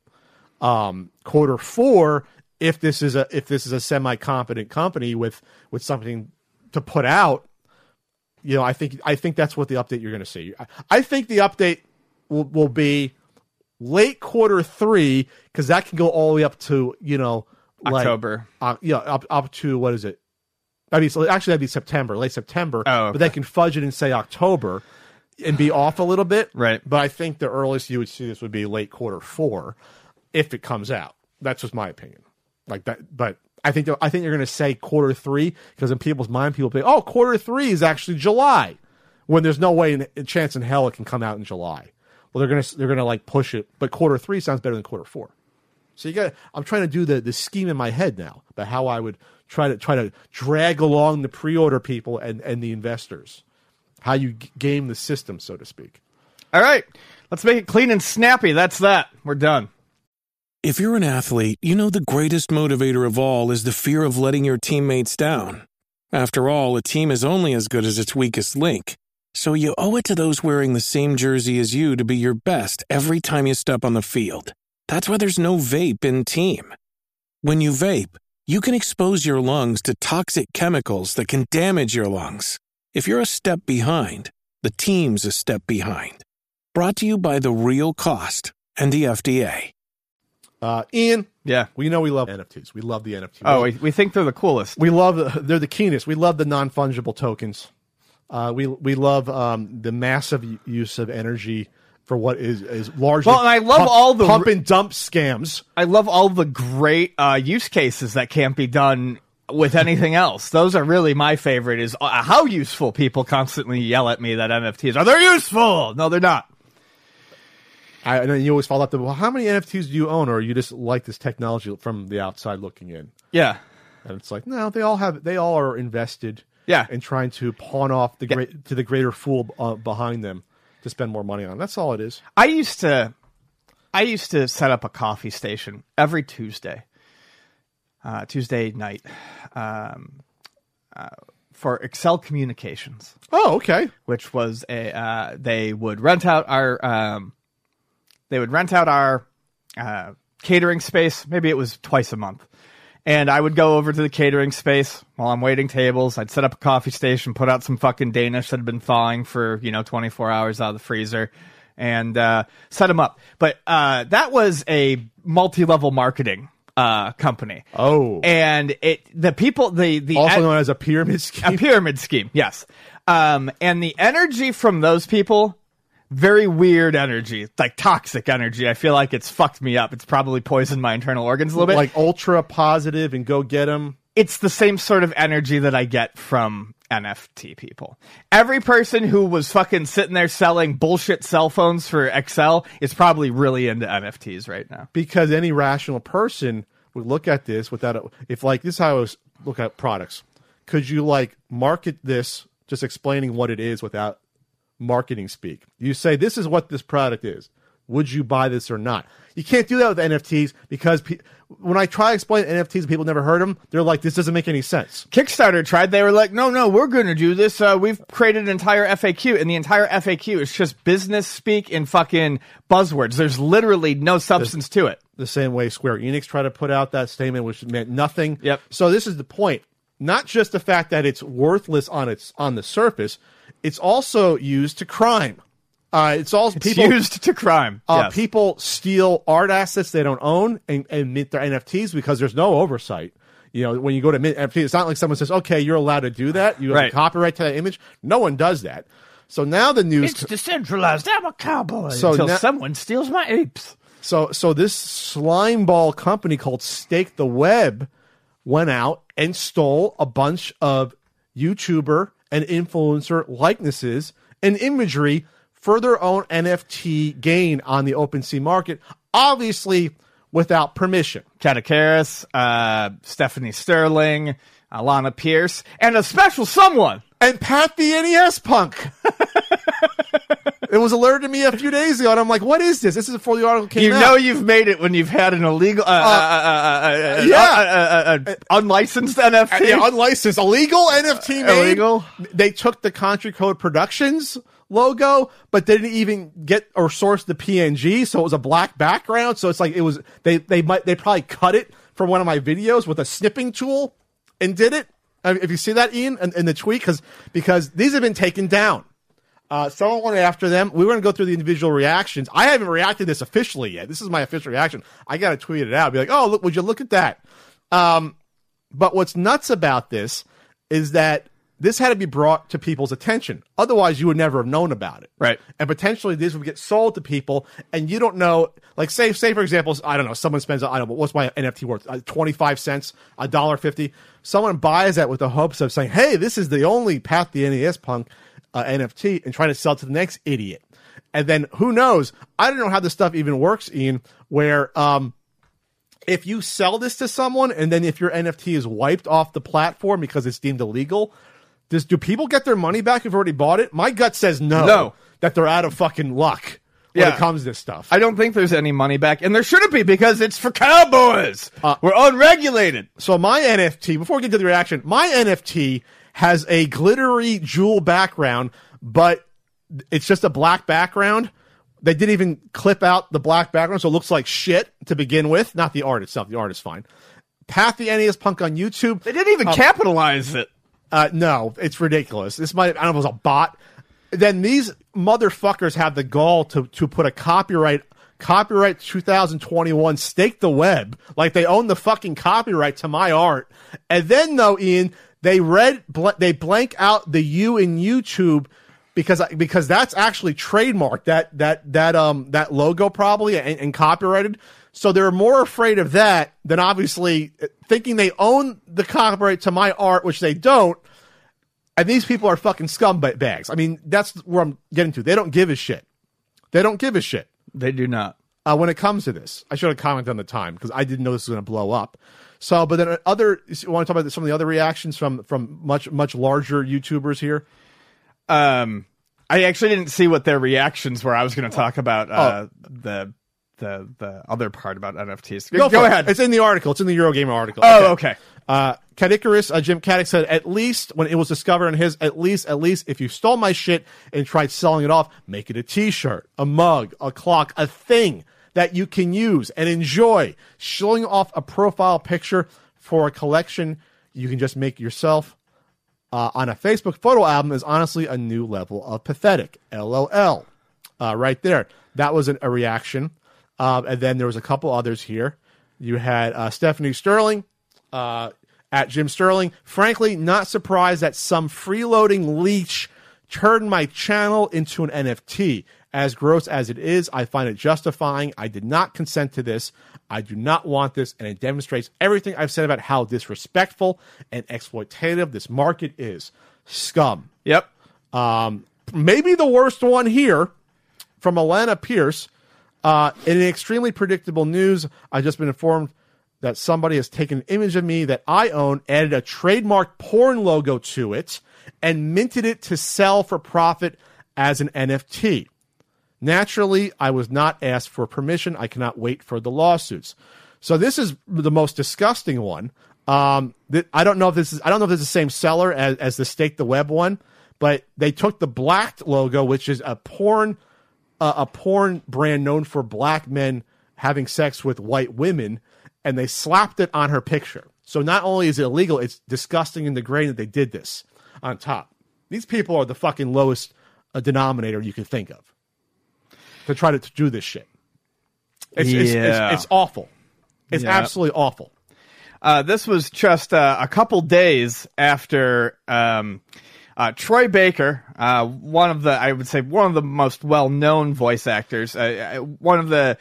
um, quarter four. If this is a if this is a semi competent company with with something to put out, you know, I think I think that's what the update you're going to see. I, I think the update will will be late quarter three because that can go all the way up to you know like, October. Uh, yeah, up up to what is it? I mean, so actually that'd be September, late September. Oh, okay. But they can fudge it and say October. And be off a little bit, right? But I think the earliest you would see this would be late quarter four, if it comes out. That's just my opinion. Like that, but I think I think you're going to say quarter three because in people's mind, people think, oh, quarter three is actually July, when there's no way, in, in chance in hell, it can come out in July. Well, they're gonna they're gonna like push it, but quarter three sounds better than quarter four. So you got. I'm trying to do the the scheme in my head now about how I would try to try to drag along the pre-order people and and the investors. How you g- game the system, so to speak. All right. Let's make it clean and snappy. That's that. We're done. If you're an athlete, you know the greatest motivator of all is the fear of letting your teammates down. After all, a team is only as good as its weakest link. So you owe it to those wearing the same jersey as you to be your best every time you step on the field. That's why there's no vape in team. When you vape, you can expose your lungs to toxic chemicals that can damage your lungs. If you're a step behind, the team's a step behind. Brought to you by The Real Cost and the F D A. Uh, Ian, Yeah. we know we love N F Ts. We love the N F Ts. Oh, we, we think they're the coolest. We love the, they're the keenest. We love the non-fungible tokens. Uh, we we love um, the massive use of energy for what is is largely Well, and I love pump, all the pump and dump scams. I love all the great uh, use cases that can't be done with anything else. Those are really my favorite, is uh, how useful people constantly yell at me that N F Ts are. They're useful. No, they're not. I, and then you always follow up to, well, how many N F Ts do you own, or you just like this technology from the outside looking in? Yeah. And it's like, no, they all have, they all are invested, Yeah. in trying to pawn off the great to the greater fool uh, behind them to spend more money on. That's all it is. I used to, I used to set up a coffee station every Tuesday, uh, Tuesday night, um, uh, for Excel Communications. Oh, okay. Which was a uh, they would rent out our um, they would rent out our uh, catering space. Maybe it was twice a month, And I would go over to the catering space while I'm waiting tables. I'd set up a coffee station, put out some fucking Danish that had been thawing for, you know, twenty-four hours out of the freezer, and uh, set them up. But uh, that was a multi-level marketing uh, company. Oh. And it the people, the... the also ad- known as a pyramid scheme? A pyramid scheme, yes. Um, and the energy from those people... Very weird energy, like toxic energy. I feel like it's fucked me up. It's probably poisoned my internal organs a little bit. Like ultra positive and go get them. It's the same sort of energy that I get from N F T people. Every person who was fucking sitting there selling bullshit cell phones for Excel is probably really into N F Ts right now. Because any rational person would look at this without a, if like this is how I was look at products. Could you like market this just explaining what it is without marketing speak? You say, this is what this product is. Would you buy this or not? You can't do that with N F Ts because pe- when I try to explain N F Ts and people never heard them, they're like, this doesn't make any sense. Kickstarter tried. They were like, no, no, we're going to do this. Uh, we've created an entire F A Q, and the entire F A Q is just business speak and fucking buzzwords. There's literally no substance to it. The same way Square Enix tried to put out that statement, which meant nothing. Yep. So this is the point. Not just the fact that it's worthless on its on the surface, it's also used to crime. Uh, it's also it's people used to crime. Uh, yes. People steal art assets they don't own and, and mint their N F Ts because there's no oversight. You know, when you go to mint N F Ts, it's not like someone says, "Okay, you're allowed to do that. You have right. a copyright to that image." No one does that. So now the news. It's decentralized. I'm a cowboy so until now, someone steals my apes. So, so this slime ball company called Stake the Web went out and stole a bunch of YouTuber and influencer likenesses and imagery for their own N F T gain on the OpenSea market, obviously without permission. Katakaris, uh, Stephanie Sterling, Alana Pierce, and a special someone. And Pat the N E S punk. It was alerted to me a few days ago, and I'm like, what is this? This is before the article came you out. You know you've made it when you've had an illegal, uh, uh, uh, uh, yeah. uh, uh, uh, unlicensed N F T. Yeah, unlicensed. Illegal N F T made. Illegal? They took the Country Code Productions logo, but they didn't even get or source the P N G, so it was a black background. So it's like it was, they they might they probably cut it from one of my videos with a snipping tool and did it. I mean, if you see that, Ian, in, in the tweet, because because these have been taken down. Uh, someone went after them. We were going to go through the individual reactions. I haven't reacted to this officially yet. This is my official reaction. I got to tweet it out. Be like, oh, look, would you look at that? Um, but what's nuts about this is that this had to be brought to people's attention. Otherwise, you would never have known about it. Right. And potentially this would get sold to people, and you don't know, like, say, say for example, I don't know, someone spends, I don't know, what's my N F T worth? Uh, twenty-five cents, one dollar fifty. Someone buys that with the hopes of saying, hey, this is the only Pat the N E S punk Uh, N F T, and trying to sell it to the next idiot. And then who knows? I don't know how this stuff even works, Ian, where um, if you sell this to someone and then if your N F T is wiped off the platform because it's deemed illegal, does, do people get their money back who've already bought it? My gut says no. No. That they're out of fucking luck when yeah. it comes to this stuff. I don't think there's any money back, and there shouldn't be because it's for cowboys. Uh, We're unregulated. So my N F T, before we get to the reaction, my N F T has a glittery jewel background, but it's just a black background. They didn't even clip out the black background, so it looks like shit to begin with. Not the art itself. The art is fine. Pat the N E S punk on YouTube. They didn't even uh, capitalize it. Uh, no, it's ridiculous. This might, I don't know if it was a bot. Then these motherfuckers have the gall to, to put a copyright, copyright twenty twenty-one, Stake the Web, like they own the fucking copyright to my art. And then though, Ian, They read, bl- they blank out the U in YouTube because because that's actually trademarked, that that that um that logo probably and, and copyrighted. So they're more afraid of that than obviously thinking they own the copyright to my art, which they don't. And these people are fucking scumbags. I mean, that's where I'm getting to. They don't give a shit. They don't give a shit. They do not. Uh, when it comes to this, I should have commented on the time because I didn't know this was going to blow up. So, but then other, you want to talk about some of the other reactions from, from much, much larger YouTubers here? Um, I actually didn't see what their reactions were. I was going to talk about, uh, oh. the, the, the other part about N F Ts. Go, Go it. ahead. It's in the article. It's in the Eurogamer article. Oh, okay. okay. Uh, Cat Icarus, uh, Jim Caddick said, at least when it was discovered in his, at least, at least if you stole my shit and tried selling it off, make it a t-shirt, a mug, a clock, a thing that you can use and enjoy. Showing off a profile picture for a collection you can just make yourself uh, on a Facebook photo album is honestly a new level of pathetic. LOL. Uh, right there. That was an, a reaction. Um, and then there was a couple others here. You had uh, Stephanie Sterling uh, at Jim Sterling. Frankly, not surprised that some freeloading leech turned my channel into an N F T. As gross as it is, I find it justifying. I did not consent to this. I do not want this, and it demonstrates everything I've said about how disrespectful and exploitative this market is. Scum. Yep. Um, maybe the worst one here from Alana Pierce. Uh, in extremely predictable news, I've just been informed that somebody has taken an image of me that I own, added a trademark porn logo to it, and minted it to sell for profit as an N F T. Naturally, I was not asked for permission. I cannot wait for the lawsuits. So this is the most disgusting one. Um, that I don't know if this is I don't know if this is the same seller as, as the Stake the Web one, but they took the black logo, which is a porn uh, a porn brand known for black men having sex with white women, and they slapped it on her picture. So not only is it illegal, it's disgusting and degrading that they did this on top. These people are the fucking lowest uh, denominator you can think of to try to, to do this shit. It's, yeah. it's, it's, it's awful. It's yeah. absolutely awful. Uh, this was just uh, a couple days after um, uh, Troy Baker, uh, one of the, I would say, one of the most well-known voice actors, uh, one of the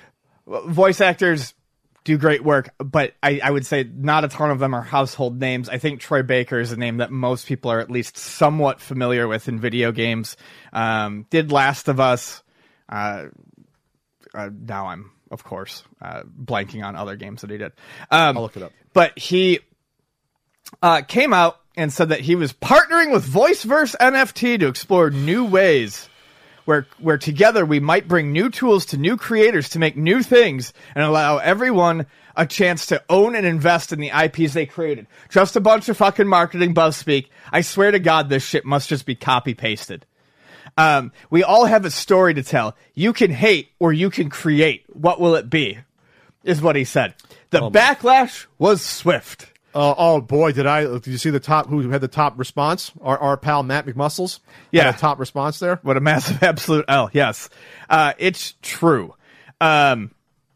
voice actors do great work, but I, I would say not a ton of them are household names. I think Troy Baker is a name that most people are at least somewhat familiar with in video games. Um, did Last of Us. Uh, uh, now I'm, of course, uh, blanking on other games that he did. Um, I'll look it up. But he uh, came out and said that he was partnering with VoiceVerse N F T to explore new ways where where together we might bring new tools to new creators to make new things and allow everyone a chance to own and invest in the I Ps they created. Just a bunch of fucking marketing buzz speak. I swear to God, this shit must just be copy-pasted. Um, we all have a story to tell. You can hate or you can create. What will it be? Is what he said. The oh backlash was swift. Uh, oh boy, did I? Did you see the top? Who had the top response? Our, our pal Matt McMuscles. Yeah, had a top response there. What a massive absolute L. Yes, uh, it's true. Um,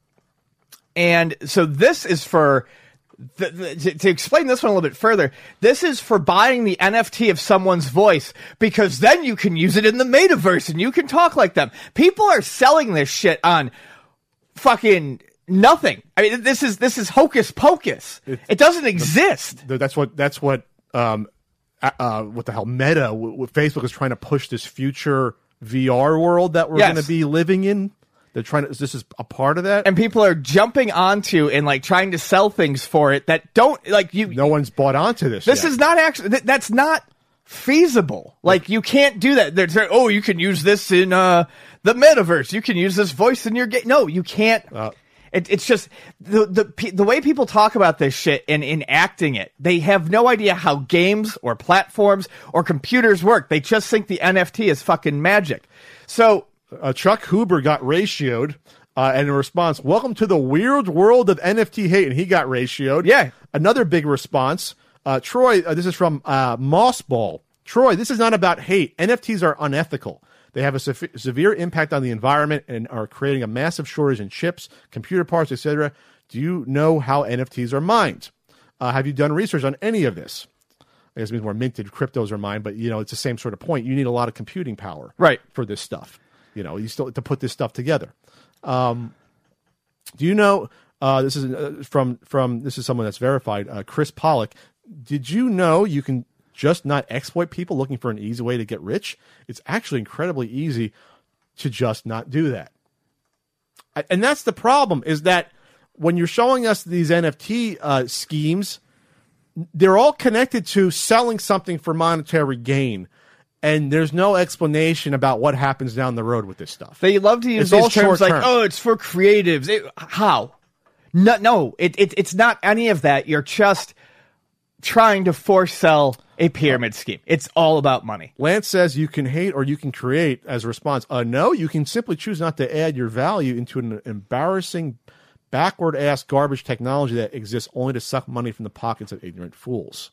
and so this is for. The, the, to, to explain this one a little bit further, this is for buying the N F T of someone's voice, because then you can use it in the metaverse and you can talk like them. People are selling this shit on fucking nothing. I mean, this is this is hocus pocus. It's, it doesn't exist. The, that's what that's what um uh what the hell Meta w- w- Facebook is trying to push this future V R world that we're yes. going to be living in. They're trying to. This is a part of that, and people are jumping onto and like trying to sell things for it that don't like you. No one's bought onto this. This yet. is not actually. Th- that's not feasible. Like you can't do that. They're saying, oh, you can use this in uh, the metaverse. You can use this voice in your game. No, you can't. Uh, it, it's just the the the way people talk about this shit and enacting it. They have no idea how games or platforms or computers work. They just think the N F T is fucking magic. So. Uh, Chuck Huber got ratioed, uh, and in response, welcome to the weird world of N F T hate, and he got ratioed. Yeah. Another big response. Uh, Troy, uh, this is from uh, Mossball. Troy, this is not about hate. N F Ts are unethical. They have a se- severe impact on the environment and are creating a massive shortage in chips, computer parts, et cetera. Do you know how N F Ts are mined? Uh, have you done research on any of this? I guess it means more minted cryptos are mined, but you know it's the same sort of point. You need a lot of computing power, right, for this stuff. You know, you still to put this stuff together. Um, do you know? Uh, this is uh, from from this is someone that's verified. Uh, Chris Pollock. Did you know you can just not exploit people looking for an easy way to get rich? It's actually incredibly easy to just not do that. I, and that's the problem. Is that when you're showing us these N F T uh, schemes, they're all connected to selling something for monetary gain. And there's no explanation about what happens down the road with this stuff. They love to use it's these terms like, term. oh, it's for creatives. It, how? No, no it, it, it's not any of that. You're just trying to force sell a pyramid scheme. It's all about money. Lance says you can hate or you can create as a response. Uh, no, you can simply choose not to add your value into an embarrassing backward-ass garbage technology that exists only to suck money from the pockets of ignorant fools.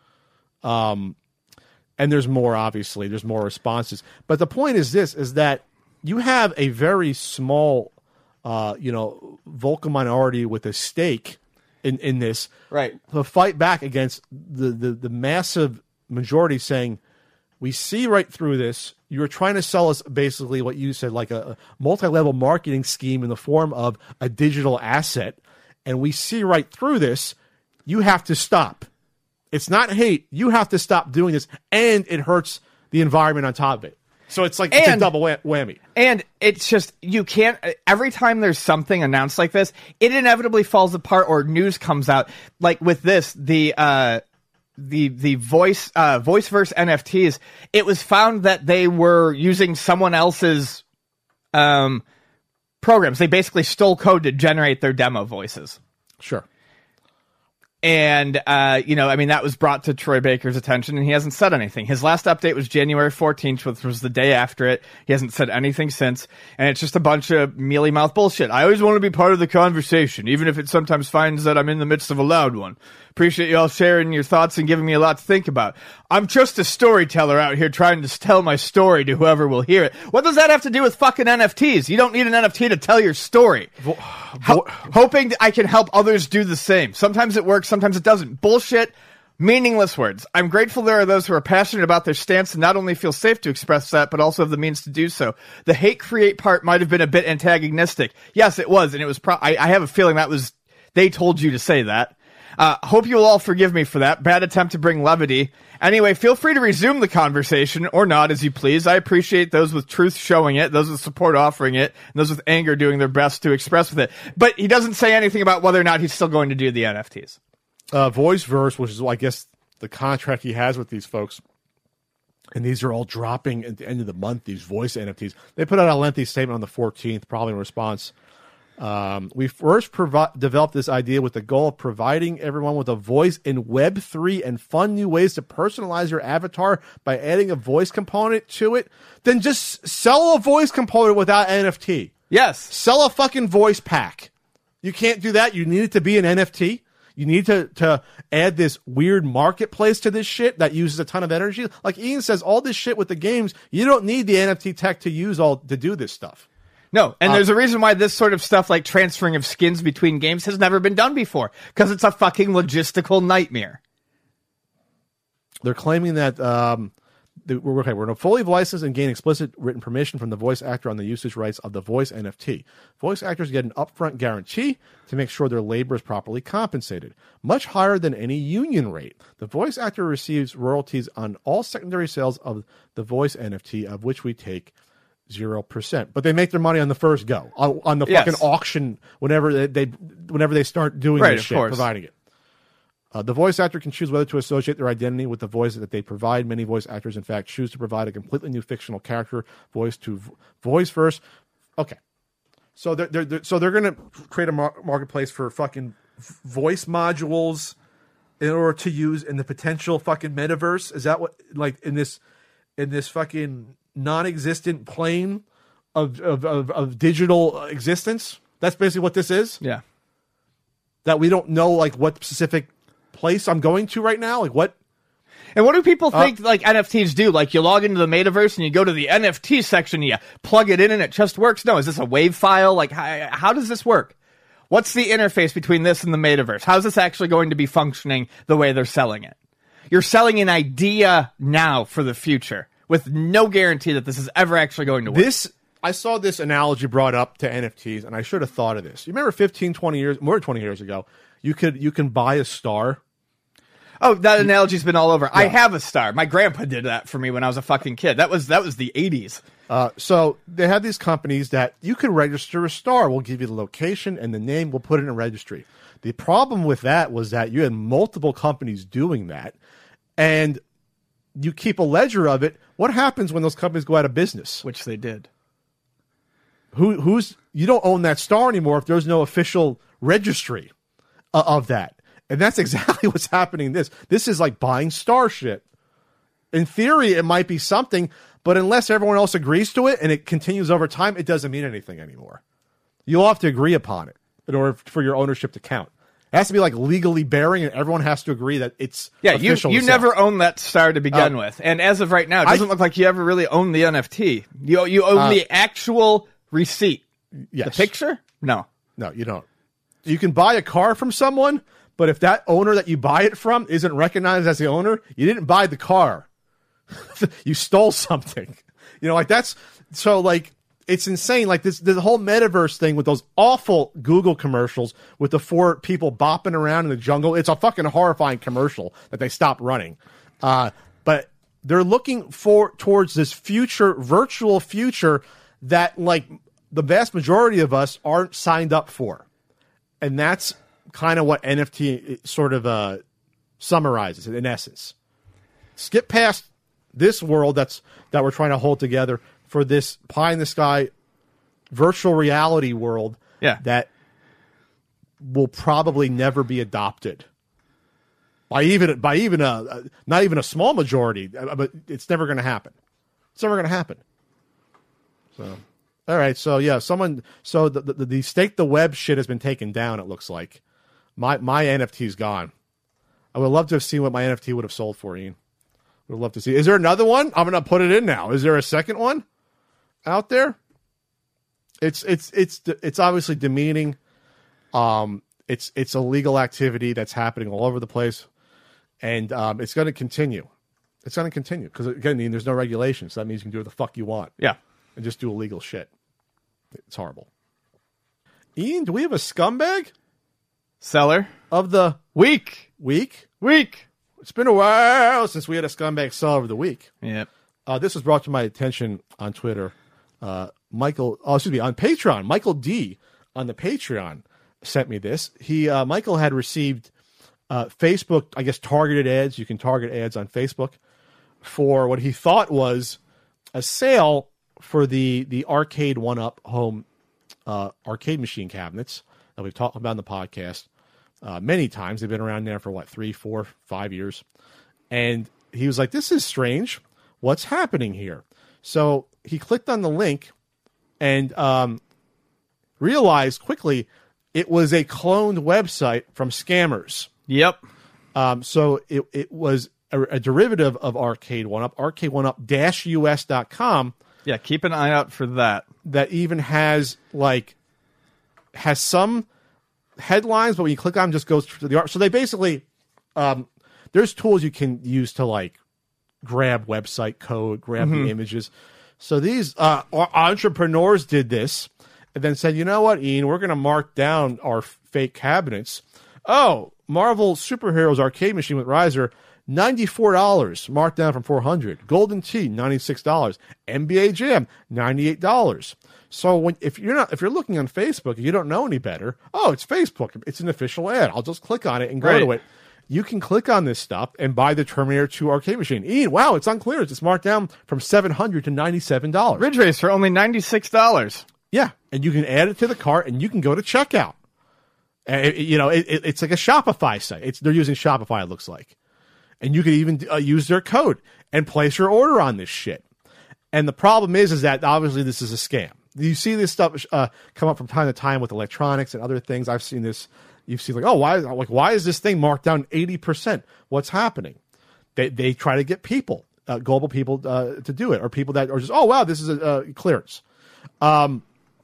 Um, and there's more, obviously. There's more responses. But the point is this, is that you have a very small, uh, you know, vocal minority with a stake in, in this. Right. To fight back against the, the, the massive majority saying, we see right through this. You're trying to sell us basically what you said, like a, a multi-level marketing scheme in the form of a digital asset. And we see right through this. You have to stop. It's not hate. You have to stop doing this. And it hurts the environment on top of it. So it's like it's and, a double whammy. And it's just, you can't, every time there's something announced like this, it inevitably falls apart or news comes out. Like with this, the, uh, the the voice uh Voiceverse N F Ts, it was found that they were using someone else's um programs. They basically stole code to generate their demo voices. Sure. And uh you know, I mean, that was brought to Troy Baker's attention, and he hasn't said anything. His last update was January fourteenth, which was the day after it. He hasn't said anything since, and it's just a bunch of mealy mouth bullshit. I always want to be part of the conversation, even if it sometimes finds that I'm in the midst of a loud one. Appreciate you all sharing your thoughts and giving me a lot to think about. I'm just a storyteller out here trying to tell my story to whoever will hear it. What does that have to do with fucking N F Ts? You don't need an N F T to tell your story. Vo- Ho- hoping I can help others do the same. Sometimes it works, sometimes it doesn't. Bullshit, meaningless words. I'm grateful there are those who are passionate about their stance and not only feel safe to express that, but also have the means to do so. The hate create part might have been a bit antagonistic. Yes, it was, and it was. Pro- I, I have a feeling that was. They told you to say that. Uh, hope you'll all forgive me for that. Bad attempt to bring levity. Anyway, feel free to resume the conversation, or not, as you please. I appreciate those with truth showing it, those with support offering it, and those with anger doing their best to express with it. But he doesn't say anything about whether or not he's still going to do the N F Ts. Uh, Voiceverse, which is, I guess, the contract he has with these folks, and these are all dropping at the end of the month, these voice N F Ts. They put out a lengthy statement on the fourteenth, probably in response. Um, we first provi- developed this idea with the goal of providing everyone with a voice in Web three and fun new ways to personalize your avatar by adding a voice component to it. Then just sell a voice component without N F T. Yes. Sell a fucking voice pack. You can't do that. You need it to be an N F T. You need to, to add this weird marketplace to this shit that uses a ton of energy. Like Ian says, all this shit with the games, you don't need the N F T tech to use all to do this stuff. No, and Um, there's a reason why this sort of stuff like transferring of skins between games has never been done before, because it's a fucking logistical nightmare. They're claiming that um, they, we're, okay, we're going to fully license and gain explicit written permission from the voice actor on the usage rights of the voice N F T. Voice actors get an upfront guarantee to make sure their labor is properly compensated, much higher than any union rate. The voice actor receives royalties on all secondary sales of the voice N F T, of which we take Zero percent, but they make their money on the first go on, on the Yes. fucking auction whenever they, they whenever they start doing Right, this of shit, course. providing it. Uh, the voice actor can choose whether to associate their identity with the voice that they provide. Many voice actors, in fact, choose to provide a completely new fictional character voice to v- voice first. Okay, so they're, they're, they're so they're gonna create a mar- marketplace for fucking v- voice modules in order to use in the potential fucking metaverse. Is that what, like, in this in this fucking non-existent plane of, of of of digital existence? That's basically what this is. Yeah. That we don't know, like, what specific place I'm going to right now. Like, what? And what do people think, uh, like, N F Ts do? Like, you log into the metaverse and you go to the N F T section, and you plug it in and it just works? No, is this a WAV file? Like, how, how does this work? What's the interface between this and the metaverse? How's this actually going to be functioning the way they're selling it? You're selling an idea now for the future, with no guarantee that this is ever actually going to work. This, I saw this analogy brought up to N F Ts, and I should have thought of this. You remember fifteen, twenty years, more than twenty years ago, you could you can buy a star. Oh, that analogy's been all over. Yeah. I have a star. My grandpa did that for me when I was a fucking kid. That was that was the eighties. Uh, so they have these companies that you can register a star. We'll give you the location and the name. We'll put it in a registry. The problem with that was that you had multiple companies doing that, and you keep a ledger of it. What happens when those companies go out of business? Which they did. Who who's you don't own that star anymore if there's no official registry uh, of that. And that's exactly what's happening. This this is like buying star shit. In theory, it might be something, but unless everyone else agrees to it and it continues over time, it doesn't mean anything anymore. You'll have to agree upon it. in order for your ownership to count. It has to be like legally bearing, and everyone has to agree that it's yeah. You official you to never sell. owned that star to begin Uh, with, and as of right now, it doesn't I- look like you ever really own the N F T. You you own Uh, the actual receipt. Yes. The picture? No. No, you don't. You can buy a car from someone, but if that owner that you buy it from isn't recognized as the owner, you didn't buy the car. You stole something. You know, like that's so like it's insane. Like this, the whole metaverse thing with those awful Google commercials with the four people bopping around in the jungle. It's a fucking horrifying commercial that they stopped running. Uh, but they're looking for towards this future, virtual future that like the vast majority of us aren't signed up for. And that's kind of what N F T sort of uh, summarizes in essence. Skip past this world that's that we're trying to hold together for this pie in the sky virtual reality world Yeah. that will probably never be adopted by even by even a, a not even a small majority, but it's never going to happen. It's never going to happen. So, all right. So yeah, someone. So the, the the stake the web shit has been taken down. It looks like my my N F T's gone. I would love to have seen what my N F T would have sold for, Ian. Would love to see. Is there another one? I'm gonna put it in now. Is there a second one out there? It's it's it's it's obviously demeaning. Um, it's it's illegal activity that's happening all over the place, and um, it's going to continue. It's going to continue because again, Ian, there's no regulations. So that means you can do what the fuck you want. Yeah. And just do illegal shit. It's horrible. Ian, do we have a scumbag Seller. of the Week. week? Week. It's been a while since we had a scumbag seller of the week. Yep. Uh, this was brought to my attention on Twitter. Uh, Michael, oh, excuse me, on Patreon. Michael D on the Patreon sent me this. He, uh, Michael had received uh, Facebook, I guess, targeted ads. You can target ads on Facebook for what he thought was a sale for the the Arcade One Up home uh, arcade machine cabinets that we've talked about in the podcast uh, many times. They've been around there for what, three, four, five years. And he was like, this is strange. What's happening here? So he clicked on the link and um, realized quickly it was a cloned website from scammers. Yep. Um, so it, it was a, a derivative of Arcade One Up, arcade one up dash U S dot com. Yeah, keep an eye out for that. That even has like has some headlines, but when you click on them, just goes to the art. So they basically um, there's tools you can use to like grab website code, grab Mm-hmm. the images. So these uh, entrepreneurs did this and then said, you know what, Ian, we're going to mark down our fake cabinets. Oh, Marvel Superheroes arcade machine with riser, ninety-four dollars, marked down from four hundred dollars. Golden Tee, ninety-six dollars. N B A Jam, ninety-eight dollars. So when if you're not if you're looking on Facebook and you don't know any better, oh, it's Facebook. It's an official ad. I'll just click on it and go Right. to it. You can click on this stuff and buy the Terminator two arcade machine. Ian, wow, it's on clearance. It's marked down from seven hundred dollars to ninety-seven dollars. Ridge Race for only ninety-six dollars. Yeah, and you can add it to the cart and you can go to checkout. And it- you know, it, it, it's like a Shopify site. It's they're using Shopify. It looks like, and you can even uh, use their code and place your order on this shit. And the problem is, is that obviously this is a scam. You see this stuff uh, come up from time to time with electronics and other things. I've seen this. You've seen like, oh, why? Like, why is this thing marked down eighty percent? What's happening? They they try to get people, uh, global people, uh, to do it, or people that are just, oh wow, this is a uh, clearance. Um,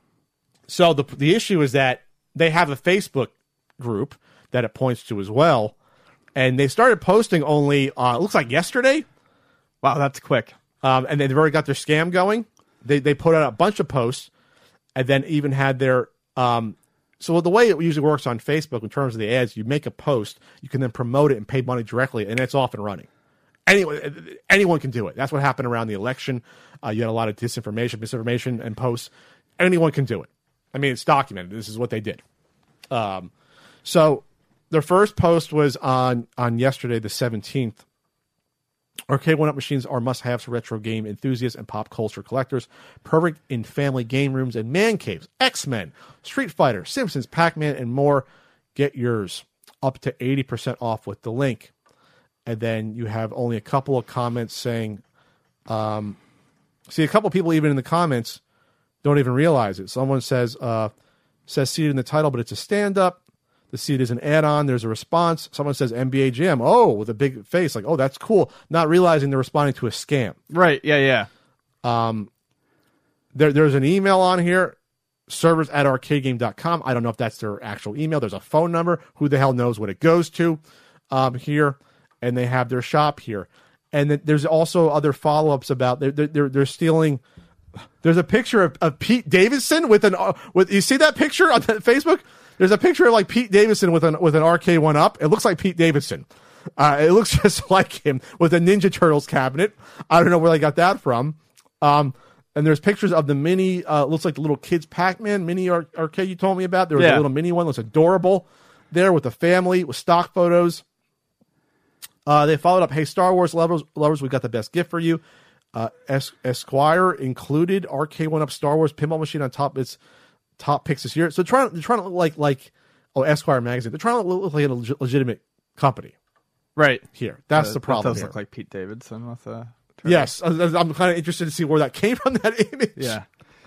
so the the issue is that they have a Facebook group that it points to as well, and they started posting only. Uh, it looks like yesterday. Wow, that's quick. Um, and they've already got their scam going. They they put out a bunch of posts, and then even had their. Um, so the way it usually works on Facebook in terms of the ads, you make a post, you can then promote it and pay money directly, and it's off and running. Anyone anyone can do it. That's what happened around the election. Uh, you had a lot of disinformation, misinformation, and posts. Anyone can do it. I mean, it's documented. This is what they did. Um, so their first post was on on yesterday, the seventeenth. Arcade One Up machines are must-haves for retro game enthusiasts and pop culture collectors. Perfect in family game rooms and man caves. X-Men, Street Fighter, Simpsons, Pac-Man, and more. Get yours up to eighty percent off with the link. And then you have only a couple of comments saying, um, see, a couple of people even in the comments don't even realize it. Someone says, uh, says seated in the title, but it's a stand-up. The seat is an add-on. There's a response. Someone says N B A Jam. Oh, with a big face. Like, oh, that's cool. Not realizing they're responding to a scam. Right. Yeah, yeah. Um, there, There's an email on here. Servers at arcade game dot com. I don't know if that's their actual email. There's a phone number. Who the hell knows what it goes to um, here. And they have their shop here. And then there's also other follow-ups about they're they're they're stealing. There's a picture of, of Pete Davidson with an uh, with you see that picture on Facebook? There's a picture of like Pete Davidson with an with an arcade one up. It looks like Pete Davidson. Uh, it looks just like him with a Ninja Turtles cabinet. I don't know where they got that from. Um, and there's pictures of the mini. Uh, looks like the little kids Pac-Man mini ar- arcade you told me about. There was yeah. a little mini one. Looks adorable there with the family with stock photos. Uh, they followed up, hey, Star Wars lovers, lovers, we got the best gift for you. Uh, es- Esquire included arcade one-up Star Wars pinball machine on top. Its top picks this year. So trying, they're trying to look like, like, oh, Esquire magazine. They're trying to look like a leg- legitimate company. Right. Here. That's uh, the problem That does here. look like Pete Davidson with a... Yes. I'm kind of interested to see where that came from, that image. Yeah.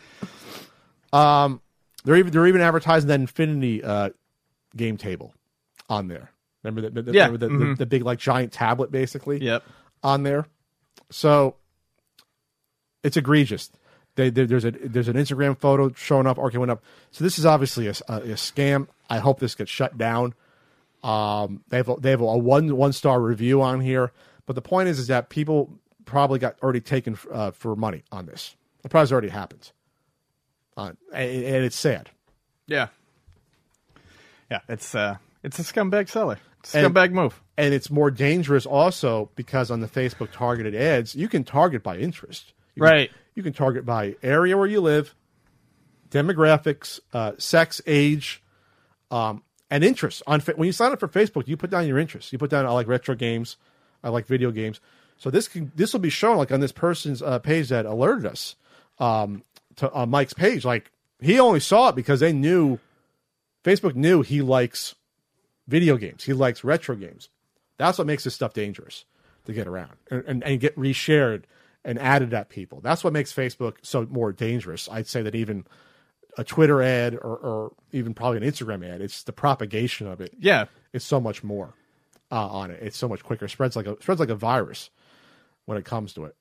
Um, they're even, they're even advertising that Infinity uh, game table on there. Remember the, the, yeah. remember the, mm-hmm. the, the big like giant tablet basically yep. on there. So it's egregious. They, they, there's a there's an Instagram photo showing up, arcade went up. So this is obviously a, a, a scam. I hope this gets shut down. Um, they have a, they have a one one star review on here, but the point is is that people probably got already taken uh, for money on this. It probably already happened, uh, and, and it's sad. Yeah, yeah, it's uh, it's a scumbag seller. It's a And- scumbag move. And it's more dangerous also because on the Facebook targeted ads, you can target by interest. You can, Right. You can target by area where you live, demographics, uh, sex, age, um, and interests. On fa- when you sign up for Facebook, you put down your interests. You put down I like retro games, I like video games. So this can this will be shown like on this person's uh, page that alerted us um, to on Mike's page. Like he only saw it because they knew Facebook knew he likes video games. He likes retro games. That's what makes this stuff dangerous to get around and, and, and get reshared and added at people. That's what makes Facebook so more dangerous. I'd say that even a Twitter ad or, or even probably an Instagram ad, it's the propagation of it. Yeah. It's so much more uh, on it. It's so much quicker. It spreads like a spreads like a virus when it comes to it.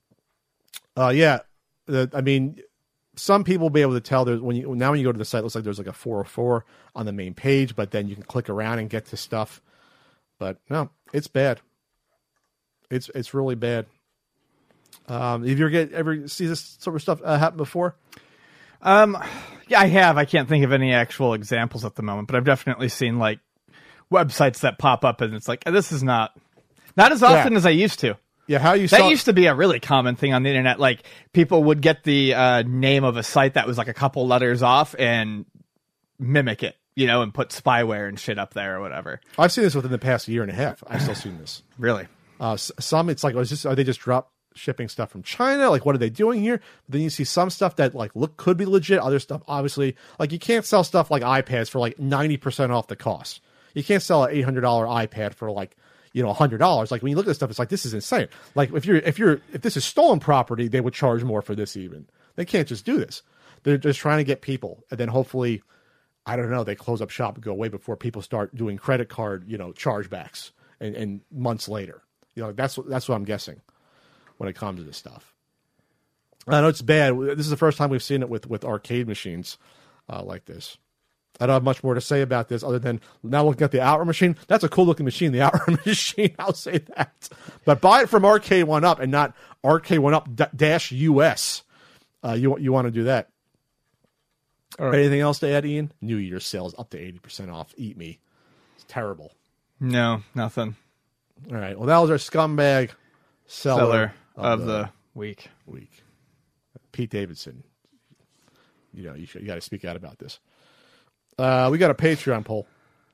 Uh, yeah. The, I mean, some people will be able to tell there's when you now when you go to the site, it looks like there's like a four oh four on the main page, but then you can click around and get to stuff. But no, it's bad. It's it's really bad. Um, have you ever get ever see this sort of stuff uh, happen before? Um, yeah, I have. I can't think of any actual examples at the moment, but I've definitely seen like websites that pop up, and it's like this is not not as often Yeah. as I used to. Yeah, how you That saw used to be a really common thing on the internet. Like people would get the uh, name of a site that was like a couple letters off and mimic it, you know, and put spyware and shit up there or whatever. I've seen this within the past year and a half. I've still seen this. Really? Uh, s- some it's like, was just are they just drop shipping stuff from China? Like, what are they doing here? But then you see some stuff that like look could be legit. Other stuff, obviously, like you can't sell stuff like iPads for like ninety percent off the cost. You can't sell an eight hundred dollar iPad for like you know one hundred dollars. Like when you look at this stuff, it's like this is insane. Like if you're if you're if this is stolen property, they would charge more for this. Even they can't just do this. They're just trying to get people, and then hopefully, I don't know, they close up shop and go away before people start doing credit card you know chargebacks and, and months later. You know that's that's what I'm guessing when it comes to this stuff. I know it's bad. This is the first time we've seen it with, with arcade machines uh, like this. I don't have much more to say about this other than now looking at the Outrun machine. That's a cool looking machine, the Outrun machine. I'll say that. But buy it from Arcade one up and not Arcade one up dash U S. Uh, you, you want to do that. All right. Anything else to add, Ian? New Year's sales up to eighty percent off. Eat me. It's terrible. No, nothing. All right. Well, that was our scumbag seller, Seller of, of the, the week. Week. Pete Davidson. You know, you, should, you got to speak out about this. Uh, we got a Patreon poll.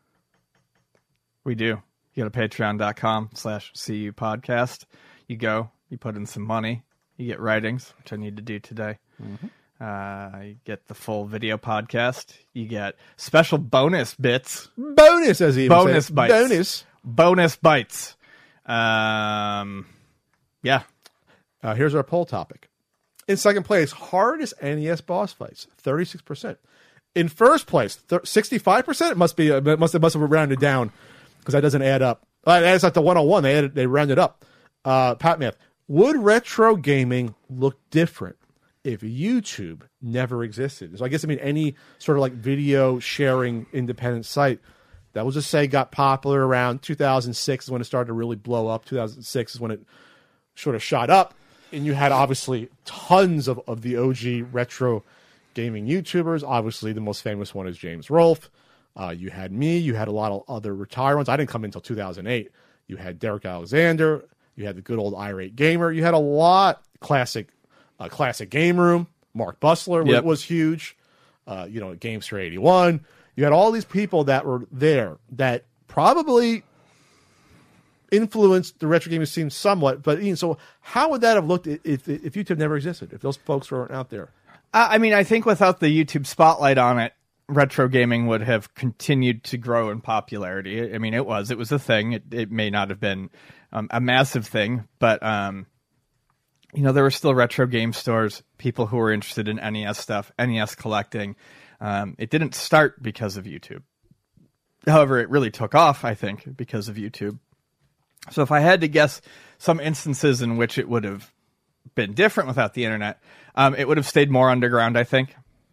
We do. You go to patreon.com slash CU podcast. You go, you put in some money, you get writings, which I need to do today. Mm-hmm. Uh, you get the full video podcast. You get special bonus bits. Bonus, as he bonus said. bites. Bonus. Bonus bites. Um, yeah. Uh, here's our poll topic. In second place, hardest N E S boss fights, thirty-six percent. In first place, sixty-five percent. It must be. It must. It must have rounded down because that doesn't add up. Uh, it's not the one oh one. They added, they rounded up. Uh, Pat Math. Would retro gaming look different if YouTube never existed? So I guess I mean any sort of like video sharing independent site that was just say got popular around two thousand six is when it started to really blow up. two thousand six is when it sort of shot up, and you had obviously tons of, of the O G retro gaming YouTubers. Obviously, the most famous one is James Rolfe. Uh, you had me. You had a lot of other retired ones. I didn't come in until two thousand eight. You had Derek Alexander. You had the good old Irate Gamer. You had a lot classic, uh, classic Game Room. Mark Busler yep. was huge. Uh, you know, Gamester eighty-one. You had all these people that were there that probably influenced the retro gaming scene somewhat. But Ian, so how would that have looked if if YouTube never existed? If those folks weren't out there? Uh, I mean, I think without the YouTube spotlight on it, retro gaming would have continued to grow in popularity. I mean, it was. It was a thing. It, it may not have been um, a massive thing, but, um, you know, there were still retro game stores, people who were interested in N E S stuff, N E S collecting. Um, it didn't start because of YouTube. However, it really took off, I think, because of YouTube. So if I had to guess some instances in which it would have been different without the internet, um, it would have stayed more underground, I think.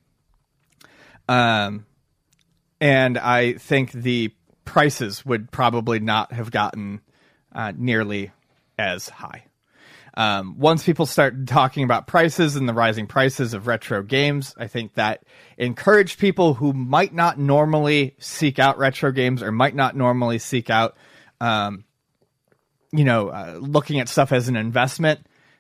Um, and I think the prices would probably not have gotten uh, nearly as high. Um, once people start talking about prices and the rising prices of retro games, I think that encouraged people who might not normally seek out retro games or might not normally seek out, um, you know, uh, looking at stuff as an investment.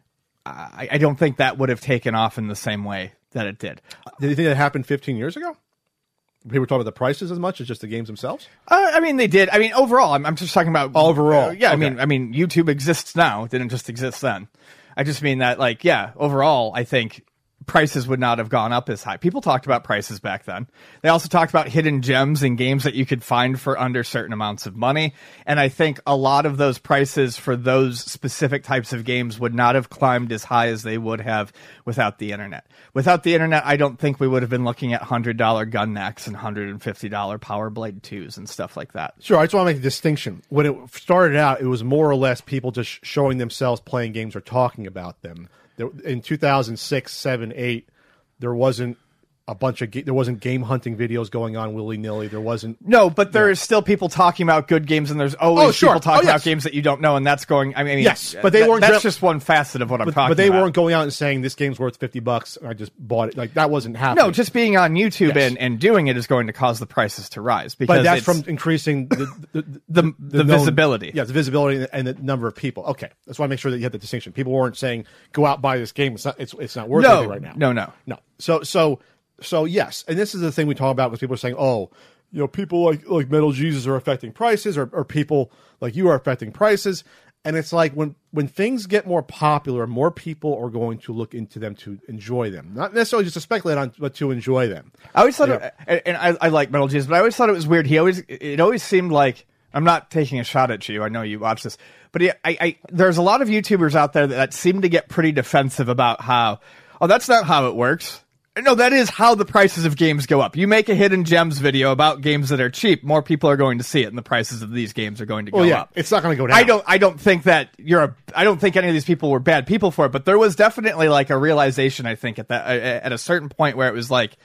I, I don't think that would have taken off in the same way that it did. Did you think that happened fifteen years ago? People were talking about the prices as much as just the games themselves? Uh, I mean, they did. I mean, overall, I'm, I'm just talking about overall. Uh, yeah, okay. I mean, I mean, YouTube exists now. It didn't just exist then. I just mean that, like, yeah, overall, I think prices would not have gone up as high. People talked about prices back then. They also talked about hidden gems and games that you could find for under certain amounts of money. And I think a lot of those prices for those specific types of games would not have climbed as high as they would have without the internet. Without the internet, I don't think we would have been looking at one hundred dollar gun necks and one hundred fifty dollar Power Blade twos and stuff like that. Sure, I just want to make a distinction. When it started out, it was more or less people just showing themselves playing games or talking about them. In two thousand six, seven, eight, there wasn't a bunch of ga- there wasn't game hunting videos going on willy nilly. There wasn't no, but there yeah. is still people talking about good games, and there's always oh, sure. people talking oh, yes. about games that you don't know, and that's going. I mean, yes, but they that, weren't. That's just one facet of what I'm but, talking. But they about. weren't going out and saying this game's worth fifty bucks. And I just bought it. Like that wasn't happening. No, just being on YouTube yes. and, and doing it is going to cause the prices to rise because but that's from increasing the the, the, the, the, the known, visibility. Yeah, the visibility and the number of people. Okay, that's why I make sure that you have the distinction. People weren't saying go out buy this game. It's not. It's it's not worth no, it right now. No, no, no. So so. So yes, and this is the thing we talk about because people are saying, "Oh, you know, people like like Metal Jesus are affecting prices, or, or people like you are affecting prices." And it's like when when things get more popular, more people are going to look into them to enjoy them, not necessarily just to speculate on, but to enjoy them. I always thought, yeah. it, and I, I like Metal Jesus, but I always thought it was weird. He always, it always seemed like I'm not taking a shot at you. I know you watch this, but he, I, I, there's a lot of YouTubers out there that, that seem to get pretty defensive about how, oh, that's not how it works. No, that is how the prices of games go up. You make a hidden gems video about games that are cheap, more people are going to see it, and the prices of these games are going to go well, yeah, up. It's not going to go down. I don't. I don't think that you're a. I don't think any of these people were bad people for it, but there was definitely like a realization. I think at that at a certain point where it was like,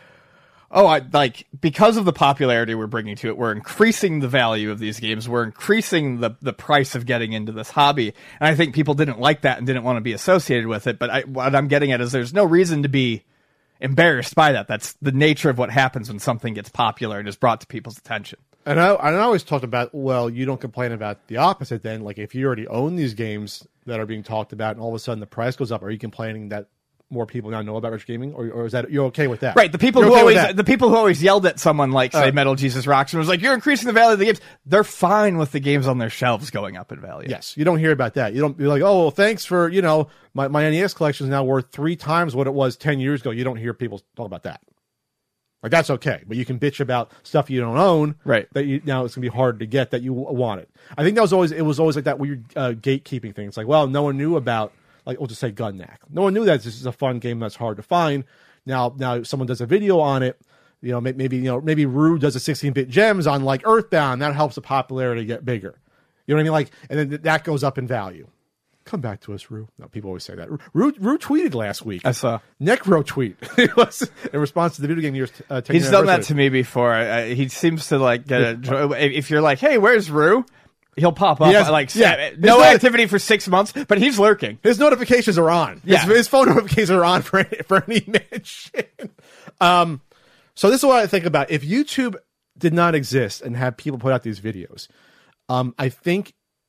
oh, I like because of the popularity we're bringing to it, we're increasing the value of these games. We're increasing the the price of getting into this hobby, and I think people didn't like that and didn't want to be associated with it. But I, what I'm getting at is there's no reason to be embarrassed by that. That's the nature of what happens when something gets popular and is brought to people's attention. And I, and I always talked about, well, you don't complain about the opposite then. Like if you already own these games that are being talked about and all of a sudden the price goes up, are you complaining that more people now know about retro gaming, or, or is that you're okay with that? Right. The people you're who okay always the people who always yelled at someone like say uh, Metal Jesus Rocks and was like, "You're increasing the value of the games." They're fine with the games on their shelves going up in value. Yes, you don't hear about that. You don't be like, "Oh, well, thanks for you know my my N E S collection is now worth three times what it was ten years ago." You don't hear people talk about that. Like that's okay, but you can bitch about stuff you don't own. Right. That you now it's gonna be hard to get that you want it. I think that was always it was always like that weird uh, gatekeeping thing. It's like, well, no one knew about. Like we'll just say Gun Knack. No one knew that this is a fun game that's hard to find. Now, now someone does a video on it. You know, maybe, you know, maybe Rue does a sixteen-bit gems on like Earthbound. That helps the popularity get bigger. You know what I mean? Like, and then that goes up in value. Come back to us, Rue. No, people always say that. Rue, Rue tweeted last week. I saw. Necro tweet. It was in response to the video game year's uh, He's done that to me before. I, he seems to like get a, if you're like, hey, where's Rue? He'll pop up. He has, like, yeah, no activity for six months, but he's lurking. His notifications are on. Yeah. His, his phone notifications are on for, for any mention. Um, so this is what I think about. If YouTube did not exist and had people put out these videos, um, I think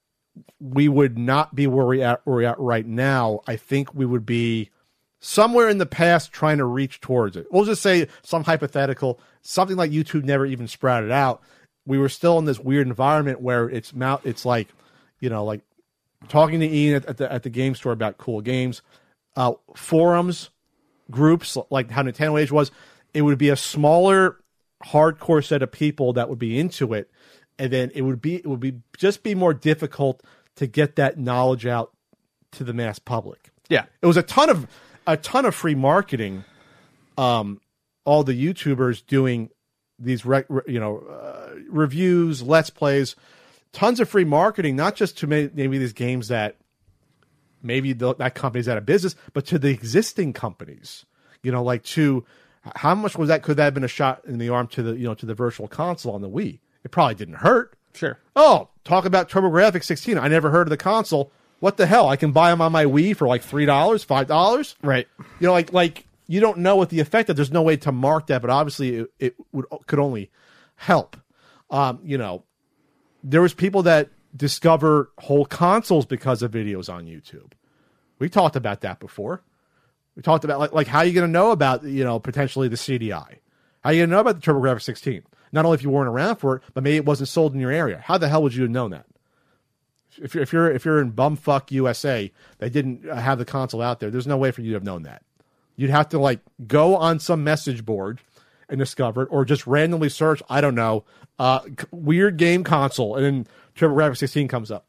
we would not be where we at where we're at right now. I think we would be somewhere in the past trying to reach towards it. We'll just say some hypothetical, something like YouTube never even sprouted out. We were still in this weird environment where it's mount. It's like, you know, like talking to Ian at, at the at the game store about cool games, uh, forums, groups like how Nintendo Age was. It would be a smaller, hardcore set of people that would be into it. And then it would be it would be just be more difficult to get that knowledge out to the mass public. Yeah, it was a ton of a ton of free marketing. Um, all the YouTubers doing these, rec, you know, uh, reviews, let's plays, tons of free marketing, not just to maybe these games that maybe the, that company's out of business, but to the existing companies. You know, like to how much was that? Could that have been a shot in the arm to the you know to the Virtual Console on the Wii? It probably didn't hurt. Sure. Oh, talk about TurboGrafx sixteen. I never heard of the console. What the hell? I can buy them on my Wii for like three dollars, five dollars. Right. You know, like like you don't know what the effect of. There's no way to mark that, but obviously it, it would could only help. Um, you know, there was people that discover whole consoles because of videos on YouTube. We talked about that before. We talked about like like how are you going to know about you know potentially the C D I? How are you going to know about the TurboGrafx sixteen? Not only if you weren't around for it, but maybe it wasn't sold in your area. How the hell would you have known that? If you're if you're if you're in bumfuck U S A, they didn't have the console out there. There's no way for you to have known that. You'd have to like go on some message board and discover it, or just randomly search. I don't know, uh, weird game console, and then TurboGrafx sixteen comes up.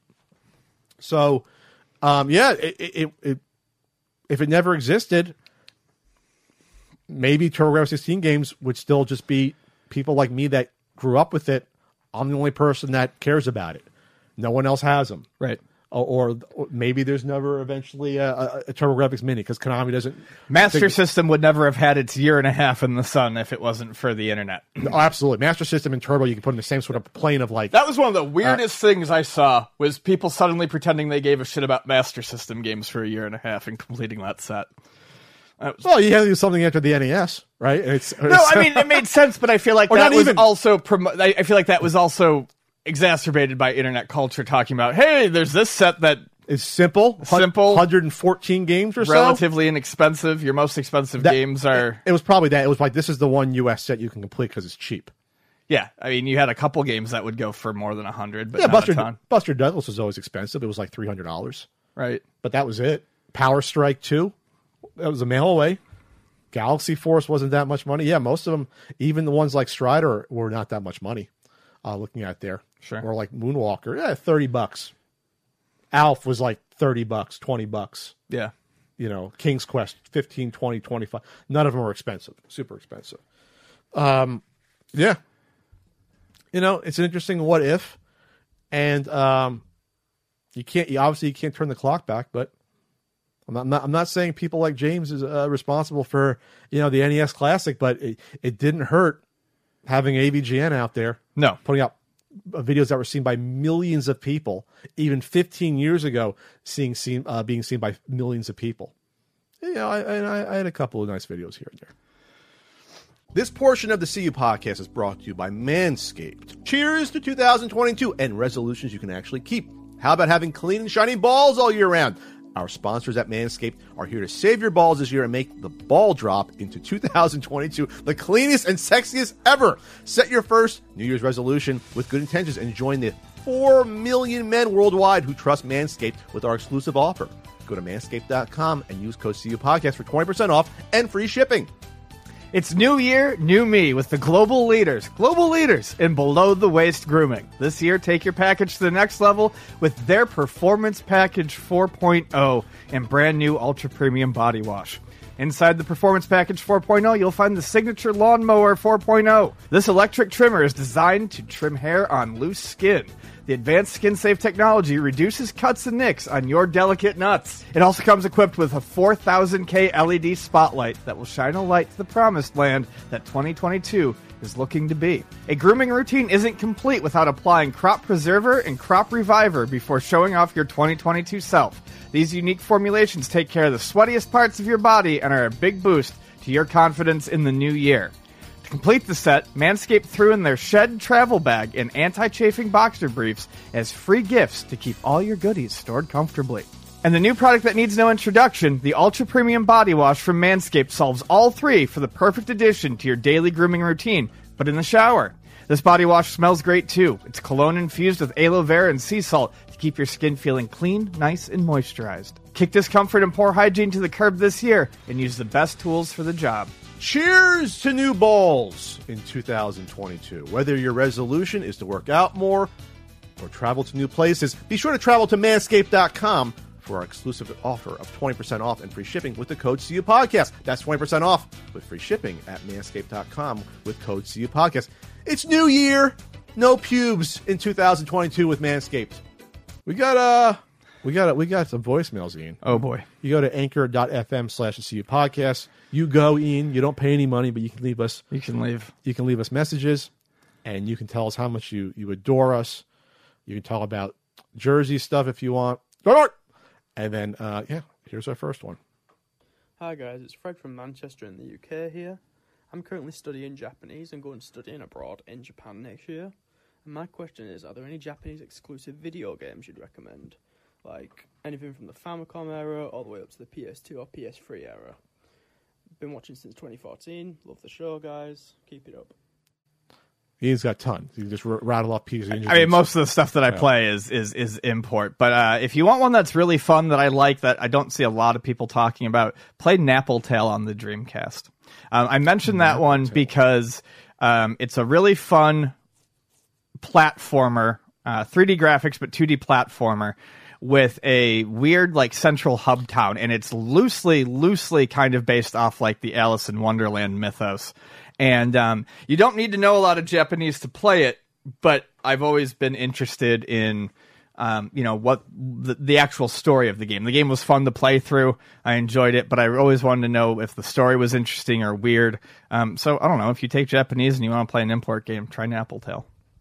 So, um, yeah, it, it, it if it never existed, maybe TurboGrafx sixteen games would still just be people like me that grew up with it. I'm the only person that cares about it. No one else has them. Right. Or, or maybe there's never eventually a, a, a TurboGrafx Mini because Konami doesn't... Master think, System would never have had its year and a half in the sun if it wasn't for the internet. Oh, absolutely. Master System and Turbo, you can put in the same sort of plane of like... That was one of the weirdest uh, things I saw, was people suddenly pretending they gave a shit about Master System games for a year and a half and completing that set. Was, well, you had to do something after the N E S, right? It's, it's, no, I mean, it made sense, but I feel like that was even, also... Promo- I feel like that was also... exacerbated by internet culture talking about, hey, there's this set that is simple, simple, one hundred fourteen games or relatively so, relatively inexpensive. Your most expensive that, games are. It, it was probably that. It was like this is the one U S set you can complete because it's cheap. Yeah, I mean, you had a couple games that would go for more than a hundred, but yeah, not Buster a ton. Buster Douglas was always expensive. It was like three hundred dollars, right? But that was it. Power Strike Two, that was a mail away. Galaxy Force wasn't that much money. Yeah, most of them, even the ones like Strider, were not that much money. Uh, looking at there. Sure. Or like Moonwalker, yeah, thirty bucks. Alf was like thirty bucks, twenty bucks. Yeah. You know, King's Quest, fifteen, twenty, twenty-five. None of them were expensive, super expensive. Um, yeah. You know, it's an interesting what if. And um, you can't, you, obviously, you can't turn the clock back, but I'm not, I'm not, I'm not saying people like James is uh, responsible for, you know, the N E S Classic, but it, it didn't hurt having A V G N out there. No. Putting out videos that were seen by millions of people, even fifteen years ago, seeing seen uh, being seen by millions of people. You know, I, I, I had a couple of nice videos here and there. This portion of the C U Podcast is brought to you by Manscaped. Cheers to two thousand twenty-two and resolutions you can actually keep. How about having clean and shiny balls all year round? Our sponsors at Manscaped are here to save your balls this year and make the ball drop into two thousand twenty-two the cleanest and sexiest ever. Set your first New Year's resolution with good intentions and join the four million men worldwide who trust Manscaped with our exclusive offer. Go to manscaped dot com and use code C U Podcast for twenty percent off and free shipping. It's new year, new me with the global leaders, global leaders in below-the-waist grooming. This year, take your package to the next level with their Performance Package four point oh and brand new ultra-premium body wash. Inside the Performance Package four point oh, you'll find the Signature Lawnmower four point oh. This electric trimmer is designed to trim hair on loose skin. The advanced skin-safe technology reduces cuts and nicks on your delicate nuts. It also comes equipped with a four thousand K L E D spotlight that will shine a light to the promised land that twenty twenty-two is looking to be. A grooming routine isn't complete without applying Crop Preserver and Crop Reviver before showing off your twenty twenty-two self. These unique formulations take care of the sweatiest parts of your body and are a big boost to your confidence in the new year. To complete the set, Manscaped threw in their Shed travel bag and anti-chafing boxer briefs as free gifts to keep all your goodies stored comfortably. And the new product that needs no introduction, the Ultra Premium Body Wash from Manscaped, solves all three for the perfect addition to your daily grooming routine, but in the shower. This body wash smells great too. It's cologne infused with aloe vera and sea salt to keep your skin feeling clean, nice, and moisturized. Kick discomfort and poor hygiene to the curb this year and use the best tools for the job. Cheers to new balls in two thousand twenty-two. Whether your resolution is to work out more or travel to new places, be sure to travel to manscaped dot com for our exclusive offer of twenty percent off and free shipping with the code C U Podcast. That's twenty percent off with free shipping at manscaped dot com with code C U Podcast. It's New Year, no pubes in two thousand twenty-two with Manscaped. We got uh we got we got some voicemails, Ian. Oh boy. You go to anchor dot f m slash C U Podcast. You go, Ian. You don't pay any money, but you can leave us You can leave. You can leave us messages, and you can tell us how much you, you adore us. You can talk about Jersey stuff if you want. And then, uh, yeah, here's our first one. Hi guys, it's Fred from Manchester in the U K here. I'm currently studying Japanese and going studying abroad in Japan next year. And my question is, are there any Japanese exclusive video games you'd recommend? Like anything from the Famicom era all the way up to the P S two or P S three era. Been watching since twenty fourteen. Love the show, guys. Keep it up. Ian's got tons. You can just r- rattle off P C Engine. I mean, most of the stuff that I play is is is import. But uh, if you want one that's really fun that I like that I don't see a lot of people talking about, play Nappletail on the Dreamcast. Um, I mentioned that one because um, it's a really fun platformer, uh, three D graphics but two D platformer with a weird like central hub town, and it's loosely loosely kind of based off like the Alice in Wonderland mythos. And um, you don't need to know a lot of Japanese to play it, but I've always been interested in, um, you know, what the, the actual story of the game. The game was fun to play through. I enjoyed it, but I always wanted to know if the story was interesting or weird. Um, so I don't know, if you take Japanese and you want to play an import game, try Nappletail.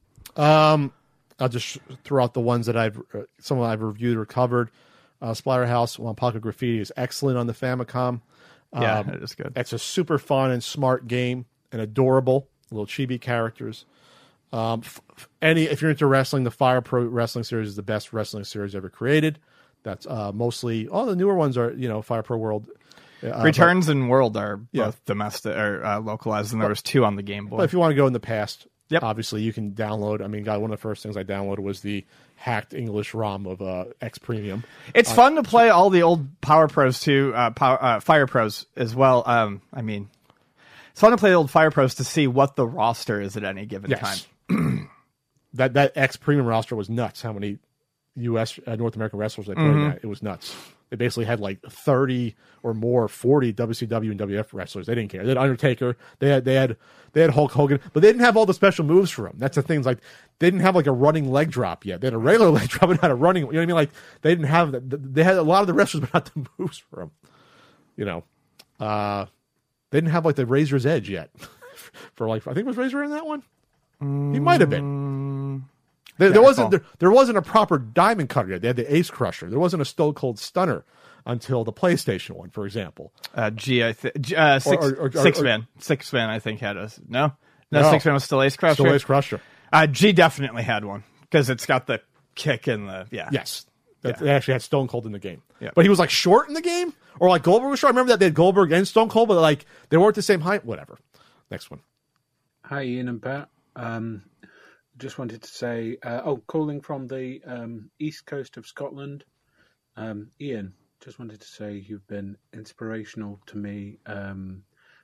Um, I'll just throw out the ones that I've, uh, some I've reviewed or covered. Uh, Splatterhouse, Pocket Graffiti is excellent on the Famicom. Yeah, um, it is good. It's a super fun and smart game. And adorable little chibi characters. Um, f- f- any if you're into wrestling, the Fire Pro Wrestling Series is the best wrestling series ever created. That's uh, mostly all the newer ones are you know Fire Pro World. Uh, Returns but, and World are both yeah. domestic or uh, localized, and there was two on the Game Boy. But if you want to go in the past, yep. obviously you can download. I mean, God, one of the first things I downloaded was the hacked English ROM of uh, X Premium. It's uh, fun to play all the old Power Pros too, uh, Power, uh, Fire Pros as well. Um, I mean. It's fun to play the old Fire Pros to see what the roster is at any given yes. time. that that X Premium roster was nuts. How many U S uh, North American wrestlers they played mm-hmm. that? It was nuts. They basically had like thirty or more, forty W C W and W F wrestlers. They didn't care. They had Undertaker. They had they had they had Hulk Hogan, but they didn't have all the special moves for him. That's the thing. Like they didn't have like a running leg drop yet. They had a regular leg drop and not a running. You know what I mean? Like they didn't have that. They had a lot of the wrestlers, but not the moves for him. You know. Uh, They didn't have like the Razor's Edge yet. For like, I think was Razor in that one. Mm, he might have been. There, yeah, there wasn't there, there wasn't a proper Diamond Cutter yet. They had the Ace Crusher. There wasn't a Stone Cold Stunner until the PlayStation one, for example. Uh, G, I think uh, six, or, or, or, six or, man, six man. I think had a no, no, no six man was still Ace Crusher. Still Ace Crusher. Uh, G definitely had one because it's got the kick and the yeah. Yes. That, Yeah. They actually had Stone Cold in the game. Yeah. But he was like short in the game? Or like Goldberg was short? I remember that they had Goldberg and Stone Cold, but like they weren't the same height. Whatever. Next one. Hi, Ian and Pat. Um, just wanted to say, uh, oh, calling from the um, east coast of Scotland. Um, Ian, just wanted to say you've been inspirational to me um,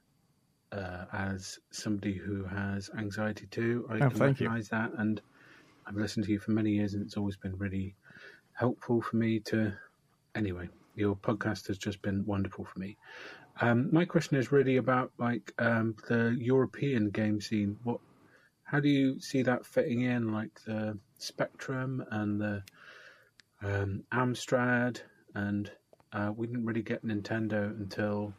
uh, as somebody who has anxiety too. I oh, can thank recognize you. that, and I've listened to you for many years, and it's always been really helpful for me to. Anyway, your podcast has just been wonderful for me. Um, my question is really about like um, the European game scene. What, how do you see that fitting in, like the Spectrum and the um, Amstrad, and uh, we didn't really get Nintendo until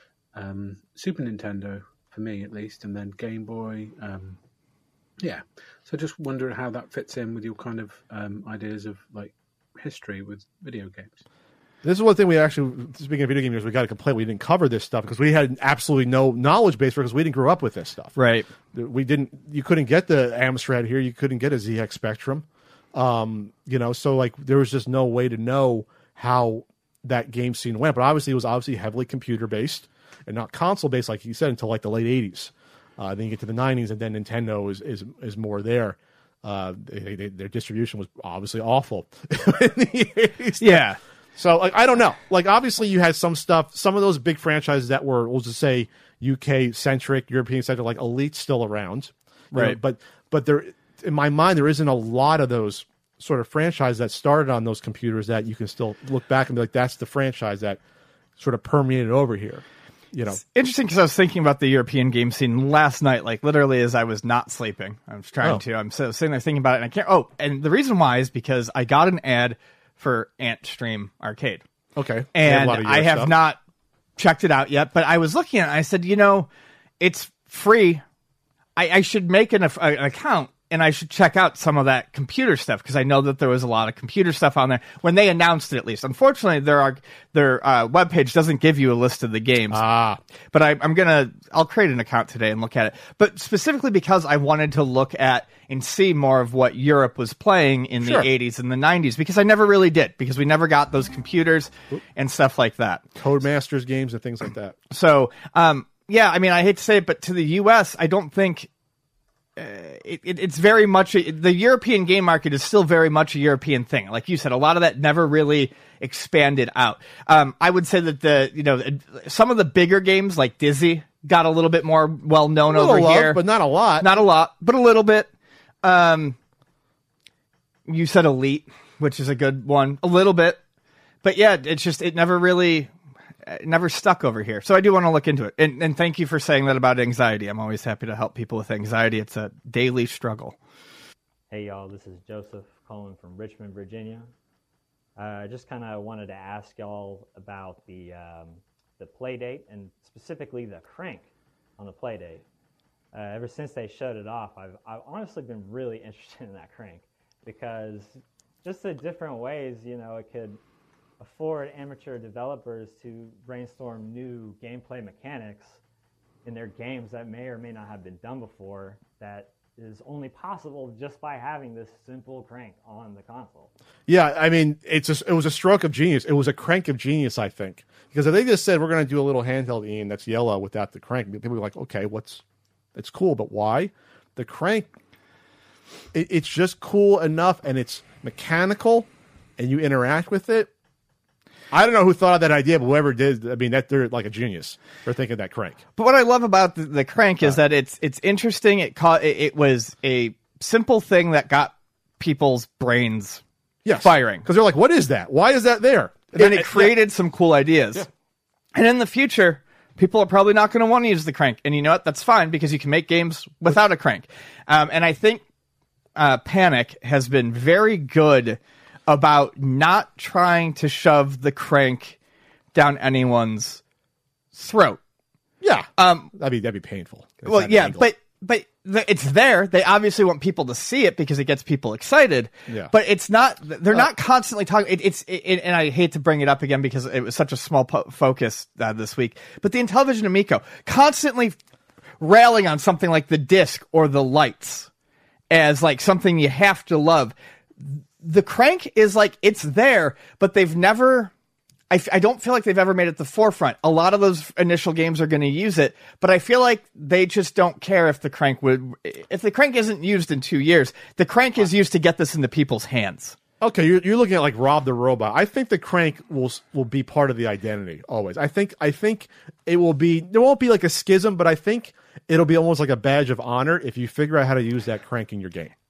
um, Super Nintendo, for me at least, and then Game Boy. Um, yeah, so just wonder how that fits in with your kind of um, ideas of like history with video games. This is one thing we actually, speaking of video games, we got to complain we didn't cover this stuff because we had absolutely no knowledge base because we didn't grow up with this stuff. Right. We didn't, you couldn't get the Amstrad here. You couldn't get a Z X Spectrum. Um, you know, so like there was just no way to know how that game scene went. But obviously it was obviously heavily computer based and not console based, like you said, until like the late eighties. Uh, then you get to the nineties and then Nintendo is, is, is more there. Uh, they, they, their distribution was obviously awful in the eighties. Yeah. So, like, I don't know. Like, obviously, you had some stuff, some of those big franchises that were, we'll just say, U K-centric, European-centric, like Elite still around. Right. Know, but, but there, in my mind, there isn't a lot of those sort of franchises that started on those computers that you can still look back and be like, that's the franchise that sort of permeated over here. You know, it's interesting because I was thinking about the European game scene last night, like literally as I was not sleeping. I was trying oh. to. I'm so, sitting there thinking about it, and I can't. Oh, and the reason why is because I got an ad for Antstream Arcade. Okay. And have I have stuff. not checked it out yet, but I was looking at it and I said, you know, it's free. I, I should make an, an account and I should check out some of that computer stuff because I know that there was a lot of computer stuff on there when they announced it, at least. Unfortunately, their are, their uh, webpage doesn't give you a list of the games. Ah. But I, I'm going to, I'll create an account today and look at it. But specifically because I wanted to look at and see more of what Europe was playing in Sure. the eighties and the nineties because I never really did because we never got those computers and stuff like that. Codemasters games and things like that. So, um, yeah, I mean, I hate to say it, but to the U S, I don't think uh, it, it, it's very much a, the European game market is still very much a European thing. Like you said, a lot of that never really expanded out. Um, I would say that the you know some of the bigger games like Dizzy got a little bit more well known over love, here, but not a lot. Not a lot, but a little bit. Um, you said Elite, which is a good one, a little bit, but yeah, it's just it never really. It never stuck over here. So I do want to look into it. And, and thank you for saying that about anxiety. I'm always happy to help people with anxiety. It's a daily struggle. Hey, y'all. This is Joseph calling from Richmond, Virginia. I uh, just kind of wanted to ask y'all about the um, the Playdate and specifically the crank on the Playdate. Uh, ever since they shut it off, I've, I've honestly been really interested in that crank because just the different ways, you know, it could afford amateur developers to brainstorm new gameplay mechanics in their games that may or may not have been done before that is only possible just by having this simple crank on the console. Yeah, I mean, it's a, it was a stroke of genius. It was a crank of genius, I think. Because if they just said, we're going to do a little handheld Ian that's yellow without the crank, people would be like, okay, what's, it's cool, but why? The crank, it, it's just cool enough, and it's mechanical, and you interact with it. I don't know who thought of that idea, but whoever did, I mean, that they're like a genius for thinking that crank. But what I love about the, the crank is that it's it's interesting. It caught it, it was a simple thing that got people's brains yes. firing because they're like, "What is that? Why is that there?" And, and it created yeah. some cool ideas. Yeah. And in the future, people are probably not going to want to use the crank. And you know what? That's fine because you can make games without a crank. Um, and I think uh, Panic has been very good about not trying to shove the crank down anyone's throat. Yeah, um, that'd be that'd be painful. It's well, yeah, but but the, it's there. They obviously want people to see it because it gets people excited. Yeah, but it's not. They're uh, not constantly talking. It, it's it, and I hate to bring it up again because it was such a small po- focus uh, this week. But the Intellivision Amico constantly railing on something like the disc or the lights as like something you have to love. The crank is like, it's there, but they've never, I, I don't feel like they've ever made it the forefront. A lot of those initial games are going to use it, but I feel like they just don't care if the crank would, if the crank isn't used in two years, the crank is used to get this into people's hands. Okay, you're, you're looking at like Rob the Robot. I think the crank will will be part of the identity always. I think I think it will be, there won't be like a schism, but I think it'll be almost like a badge of honor if you figure out how to use that crank in your game.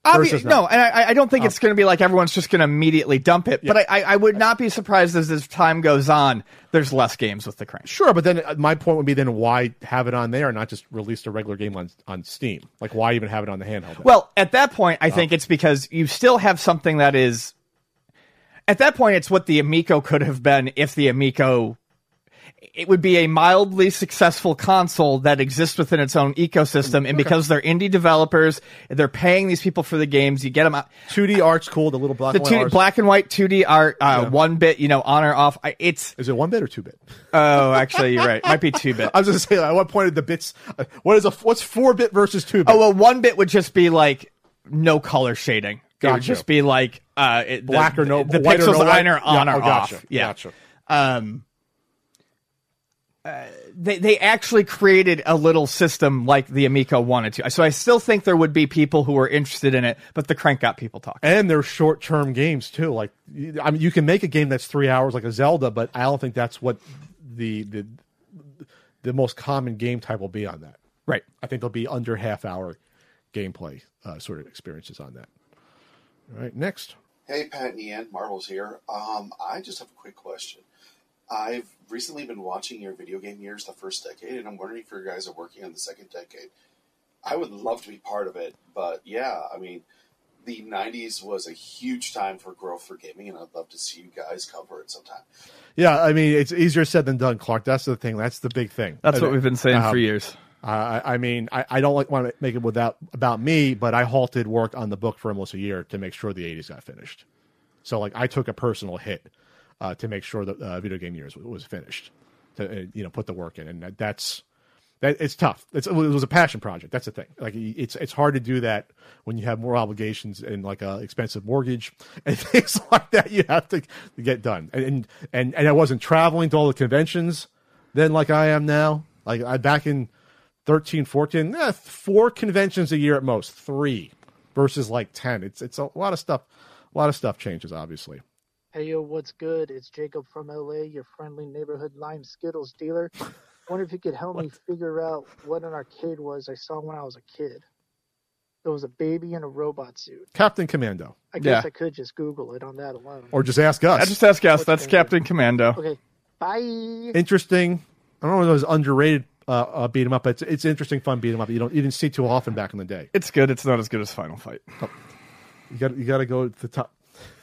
Obvi- no, and I, I don't think um, it's going to be like everyone's just going to immediately dump it. Yeah. But I, I would not be surprised as as time goes on, there's less games with the Crank. Sure, but then my point would be then why have it on there and not just release a regular game on on Steam? Like why even have it on the handheld? Well, at that point, I think um, it's because you still have something that is. At that point, it's what the Amico could have been if the Amico. It would be a mildly successful console that exists within its own ecosystem, and okay. because they're indie developers, they're paying these people for the games. You get them out. two D art's cool. The little black the and white two D, art's. black and white two D art, uh, yeah. one bit, you know, on or off. It's is it one bit or two bit? Oh, actually, you're right. It might be two bit. I was going to say, at what point did the bits? Uh, what is a what's four bit versus two bit? Oh well, one bit would just be like no color shading. Gotcha. It would just be like uh, it, black the, or no the white pixels or no either on yeah, or oh, gotcha. off. Yeah. Gotcha. Um. Uh, they they actually created a little system like the Amico wanted to. So I still think there would be people who are interested in it, but the Crank got people talking. And they're short-term games too. Like I mean, you can make a game that's three hours like a Zelda, but I don't think that's what the the the most common game type will be on that. Right. I think there'll be under half-hour gameplay uh, sort of experiences on that. All right, next. Hey, Pat and Ian, Marvel's here. Um, I just have a quick question. I've recently been watching your video game years, the first decade, and I'm wondering if you guys are working on the second decade. I would love to be part of it, but yeah, I mean, the nineties was a huge time for growth for gaming, and I'd love to see you guys cover it sometime. Yeah, I mean, it's easier said than done, Clark. That's the thing. That's the big thing. That's I, what we've been saying um, for years. Uh, I, I mean, I, I don't like want to make it without about me, but I halted work on the book for almost a year to make sure the eighties got finished. So, like, I took a personal hit. Uh, to make sure that uh, video game years was, was finished, to uh, you know put the work in, and that, that's that it's tough. It's, it was a passion project. That's the thing. Like it's it's hard to do that when you have more obligations and like a expensive mortgage and things like that. You have to get done, and and and I wasn't traveling to all the conventions then like I am now. Like I back in thirteen, fourteen, eh, four conventions a year at most, three versus like ten. It's it's a lot of stuff. A lot of stuff changes, obviously. Hey, yo, what's good? It's Jacob from L A, your friendly neighborhood Lime Skittles dealer. Wonder if you could help me figure out what an arcade was I saw when I was a kid. There was a baby in a robot suit. Captain Commando. I guess yeah. I could just Google it on that alone. Or just ask us. I just ask us. What's That's Captain name? Commando. Okay, bye. Interesting. I don't know if it was underrated uh, uh, beat 'em up, but it's, it's interesting, fun beat 'em up. You don't you didn't see too often back in the day. It's good. It's not as good as Final Fight. Oh. You got you got to go to the top.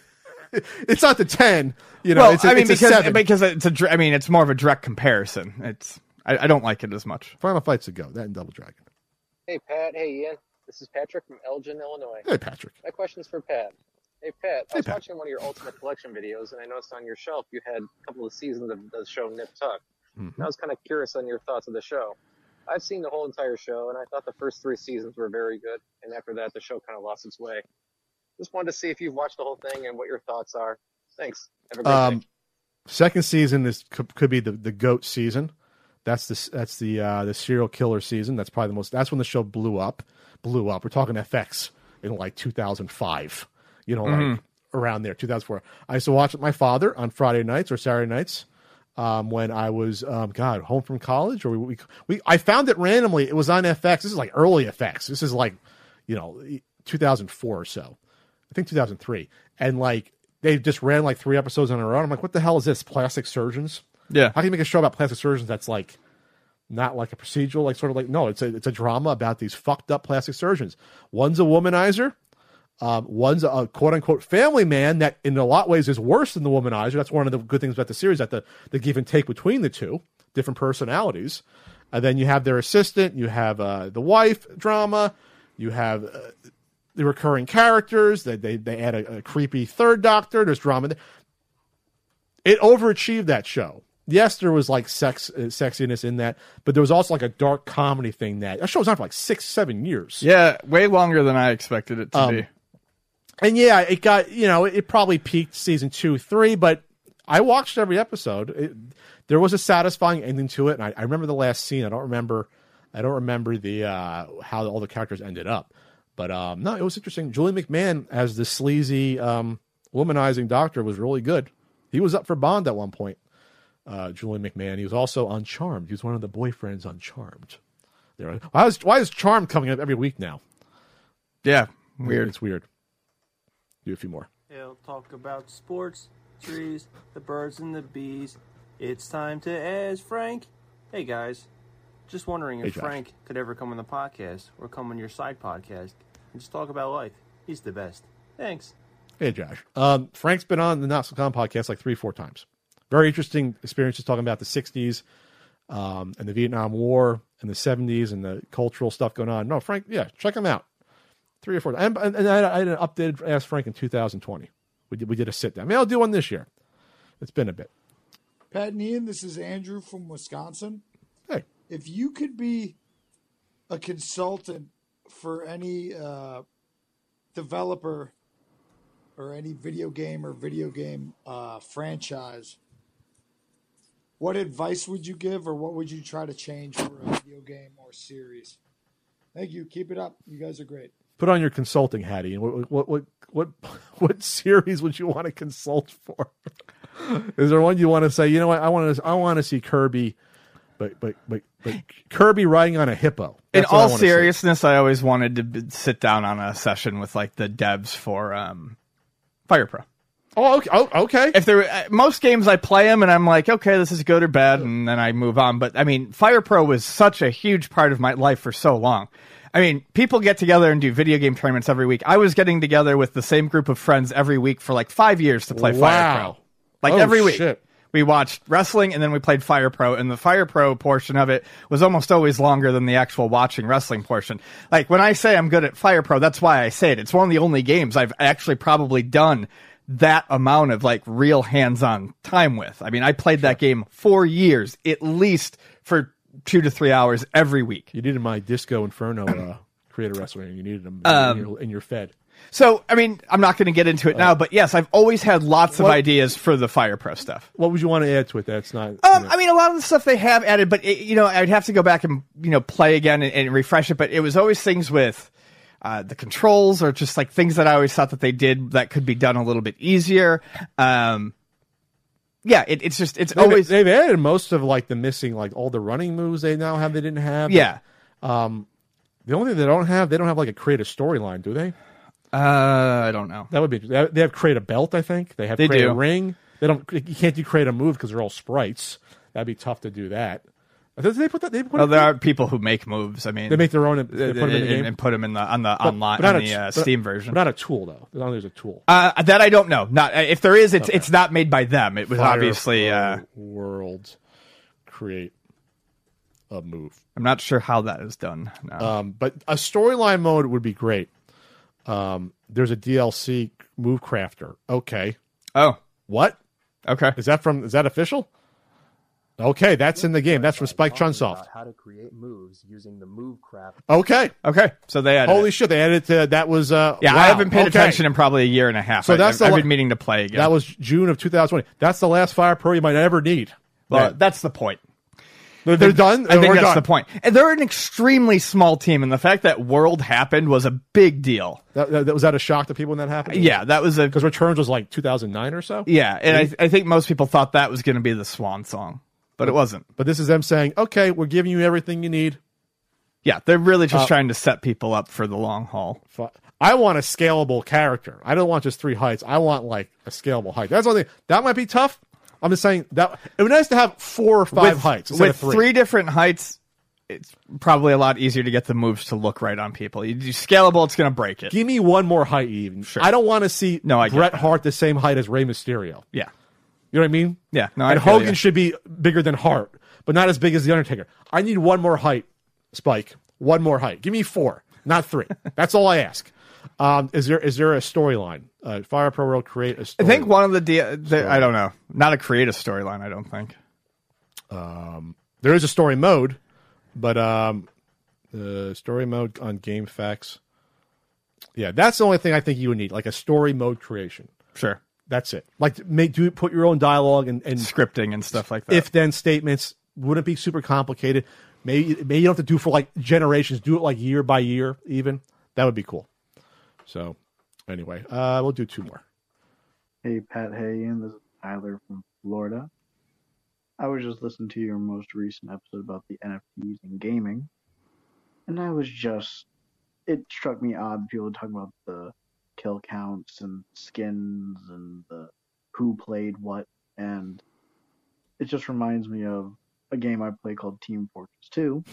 It's not the ten, you know. Well, it's a, I mean, it's because a seven. because it's a. I mean, it's more of a direct comparison. It's. I, I don't like it as much. Final Fight's a go. That and Double Dragon. Hey Pat. Hey Ian. This is Patrick from Elgin, Illinois. Hey Patrick. My question's for Pat. Hey Pat. I hey, was Pat. watching one of your Ultimate Collection videos, and I noticed on your shelf you had a couple of seasons of the show Nip Tuck. Mm-hmm. And I was kind of curious on your thoughts of the show. I've seen the whole entire show, and I thought the first three seasons were very good, and after that, the show kind of lost its way. Just wanted to see if you've watched the whole thing and what your thoughts are. Thanks. Have a great um, day. Second season is could, could be the, the GOAT season. That's the that's the uh, the serial killer season. That's probably the most. That's when the show blew up. Blew up. We're talking F X in like two thousand five. You know, mm-hmm. like around there, two thousand four. I used to watch it with my father on Friday nights or Saturday nights um, when I was um, God home from college. Or we, we we I found it randomly. It was on F X. This is like early F X. This is like you know two thousand four or so. I think two thousand three. And like. They just ran like three episodes in a row. I'm like, what the hell is this? Plastic surgeons? Yeah. How can you make a show about plastic surgeons that's like not like a procedural, like sort of like no, it's a it's a drama about these fucked up plastic surgeons. One's a womanizer, um, one's a quote unquote family man that in a lot of ways is worse than the womanizer. That's one of the good things about the series, that the the give and take between the two, different personalities. And then you have their assistant, you have uh, the wife drama, you have. Uh, The recurring characters, they they, they add a, a creepy third doctor. There's drama. It overachieved that show. Yes, there was like sex, uh, sexiness in that, but there was also like a dark comedy thing. That that show was on for like six, seven years. Yeah, way longer than I expected it to um, be. And yeah, it got you know it probably peaked season two, three, but I watched every episode. It, there was a satisfying ending to it, and I, I remember the last scene. I don't remember, I don't remember the uh, how all the characters ended up. But um, no, it was interesting. Julie McMahon as the sleazy, um, womanizing doctor was really good. He was up for Bond at one point. Uh, Julie McMahon. He was also on Charmed. He was one of the boyfriends on Charmed. There. Why is why is Charmed coming up every week now? Yeah, Weird. It's weird. Do a few more. He'll talk about sports, trees, the birds and the bees. It's time to ask Frank. Hey guys, just wondering if Hey, Josh. Frank could ever come on the podcast or come on your side podcast and just talk about life. He's the best. Thanks. Hey, Josh. Um, Frank's been on the Not So Common podcast like three, four times. Very interesting experiences talking about the sixties um, and the Vietnam War and the seventies and the cultural stuff going on. No, Frank, yeah, check him out. Three or four. And, and, and I, I had an updated Ask Frank in two thousand twenty. We did, we did a sit down. Maybe I'll do one this year. It's been a bit. Pat and Ian, this is Andrew from Wisconsin. Hey. If you could be a consultant for any uh, developer or any video game or video game uh, franchise, what advice would you give or what would you try to change for a video game or series? Thank you. Keep it up. You guys are great. Put on your consulting hattie. And what what what what what series would you want to consult for? Is there one you want to say? You know what? I want to I want to see Kirby, but but but, but Kirby riding on a hippo. In That's what I all wanna see. seriousness, I always wanted to b- sit down on a session with like the devs for um, Fire Pro. Oh, okay. Oh, okay. If there, uh, most games I play them and I'm like, okay, this is good or bad, and then I move on. But I mean, Fire Pro was such a huge part of my life for so long. I mean, people get together and do video game tournaments every week. I was getting together with the same group of friends every week for like five years to play Wow. Fire Pro. Like Oh, every week. shit. We watched wrestling and then we played Fire Pro, and the Fire Pro portion of it was almost always longer than the actual watching wrestling portion. Like when I say I'm good at Fire Pro, that's why I say it. It's one of the only games I've actually probably done that amount of like real hands-on time with. I mean, I played that game for years, at least for two to three hours every week. You needed my Disco Inferno uh, creator wrestler, and you needed them Um, in, your, in your Fed. So, I mean, I'm not going to get into it now, but yes, I've always had lots of What- ideas for the Fire Pro stuff. What would you want to add to it? That's not. Um, you know- I mean, a lot of the stuff they have added, but it, you know, I'd have to go back and you know play again and, and refresh it. But it was always things with uh, the controls, or just like things that I always thought that they did that could be done a little bit easier. Um, yeah, it, it's just it's They've, always they've added most of like the missing, like all the running moves they now have they didn't have. yeah. Um, the only thing they don't have, they don't have like a creative storyline, do they? Uh, I don't know. That would be. They have, they have create a belt, I think. They have They create a do. ring. They don't. You can't do create a move because they're all sprites. That'd be tough to do that. Did they put that? They put Well, it- there are people who make moves. I mean, They make their own. They uh, put them in the and, game. and put them in the on the But- online but not on a- the uh, but- Steam version. But not a tool though. As long as there's a tool. Uh, that I don't know. Not if there is, it's Okay. it's not made by them. It was Fire obviously. Pro Uh, World create a move. I'm not sure how that is done. No. Um, but a storyline mode would be great. Um, there's a D L C move crafter. Okay. oh, What okay. is that from? Is that official? Okay, that's in the game. That's from Spike Talking Chunsoft. about how to create moves using the move craft. Okay. Okay, so they had. Holy shit! They added to that was. Uh, yeah, wow, I haven't paid okay. attention in probably a year and a half. So I, that's I've, the I've la- been meaning to play again. That was June of two thousand twenty. That's the last Fire Pro you might ever need. well, Man. that's the point. They're, they're done. I think We're that's done. the point. And they're an extremely small team, and the fact that World happened was a big deal. That, that, was that a shock to people when that happened? Yeah, that was a because Returns was like two thousand nine or so. yeah, and I, I think most people thought that was going to be the swan song, but it wasn't. But this is them saying, "Okay, we're giving you everything you need." Yeah, they're really just Uh, trying to set people up for the long haul. Fu- I want a scalable character. I don't want just three heights. I want like a scalable height. That's the only thing. That might be tough. I'm just saying that it would be nice to have four or five with, heights instead with of three. three different heights. It's probably a lot easier to get the moves to look right on people. You do scalable, it's going to break it. Give me one more height, even. Sure. I don't want to see No, I get Bret that. Hart the same height as Rey Mysterio. Yeah, You know what I mean? yeah. No, I and feel Hogan ya. should be bigger than Hart, but not as big as the Undertaker. I need one more height, Spike. One more height. Give me four, not three. That's all I ask. Um, is there is there a storyline? Uh, Fire Pro World create a story. I think one of the, de- the I don't know, not a creative storyline. I don't think. Um, there is a story mode, but um, the story mode on Game Facts. Yeah, that's the only thing I think you would need, like a story mode creation. Sure, That's it. Like, make do put your own dialogue and, and scripting and stuff like that. if then statements. Wouldn't be super complicated. Maybe maybe you don't have to do for like generations. Do it like year by year, even. That would be cool. So, anyway, uh, we'll do two more. Hey, Pat. Hey, Ian. This is Tyler from Florida. I was just listening to your most recent episode about the N F Ts and gaming, and I was just it struck me odd people talking about the kill counts and skins and the who played what, and it just reminds me of a game I play called Team Fortress two,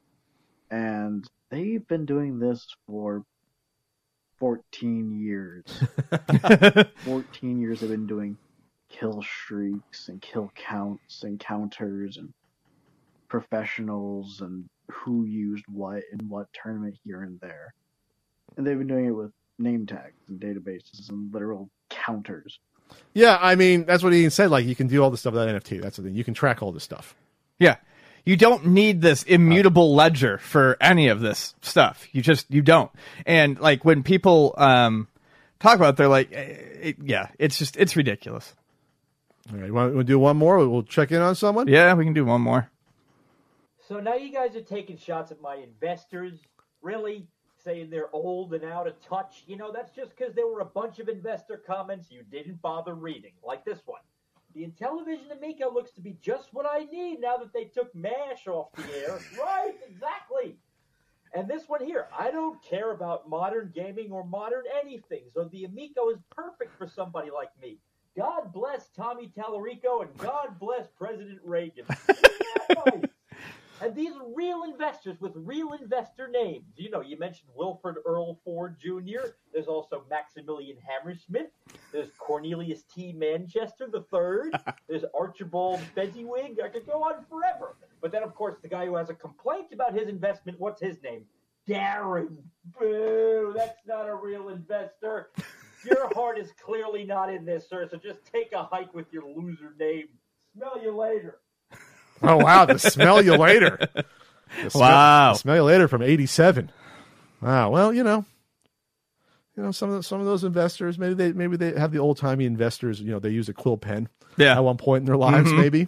and they've been doing this for fourteen years. fourteen years they've been doing kill streaks and kill counts and counters and professionals and who used what in what tournament here and there. And they've been doing it with name tags and databases and literal counters. Yeah, I mean, that's what Ian said. Like, you can do all this stuff with that N F T. That's the thing. You can track all this stuff. Yeah. You don't need this immutable ledger for any of this stuff. You just, you don't. And, like, when people um, talk about it, they're like, it, yeah, it's just, it's ridiculous. All right, you want to do one more? We'll check in on someone? Yeah, we can do one more. So now you guys are taking shots at my investors, really? Saying they're old and out of touch. You know, that's just because there were a bunch of investor comments you didn't bother reading, like this one. The Intellivision Amico looks to be just what I need now that they took MASH off the air. Right, exactly. And this one here, I don't care about modern gaming or modern anything, so the Amico is perfect for somebody like me. God bless Tommy Tallarico and God bless President Reagan. Isn't that nice? And these are real investors with real investor names. You know, you mentioned Wilford Earl Ford Junior There's also Maximilian Hammersmith. There's Cornelius T. Manchester the third. There's Archibald Fezziwig. I could go on forever. But then, of course, the guy who has a complaint about his investment, what's his name? Darren. Boo, that's not a real investor. Your heart is clearly not in this, sir, so just take a hike with your loser name. Smell you later. Oh, wow. The smell you later. The smell, Wow. The smell you later from eighty-seven. Wow. Well, you know, you know, some of the, some of those investors, maybe they, maybe they have the old timey investors, you know, they use a quill pen yeah. at one point in their lives, Mm-hmm. maybe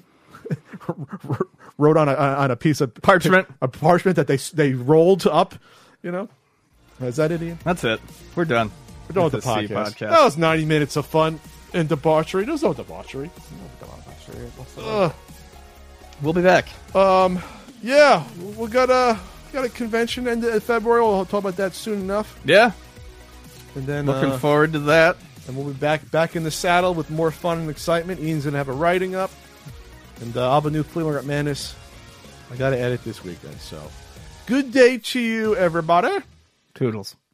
wrote on a, on a piece of parchment, a parchment that they, they rolled up, you know, is that it, Ian? That's it. We're done. We're done with the, the podcast. C podcast. That was ninety minutes of fun and debauchery. There's no debauchery. Ugh. We'll be back. Um, yeah, we got a got a convention end of February. We'll talk about that soon enough. Yeah, and then looking uh, forward to that. And we'll be back back in the saddle with more fun and excitement. Ian's gonna have a writing up, and uh, I'll have a new Cleveland Rep Madness. I got to edit this weekend. So, good day to you, everybody. Toodles.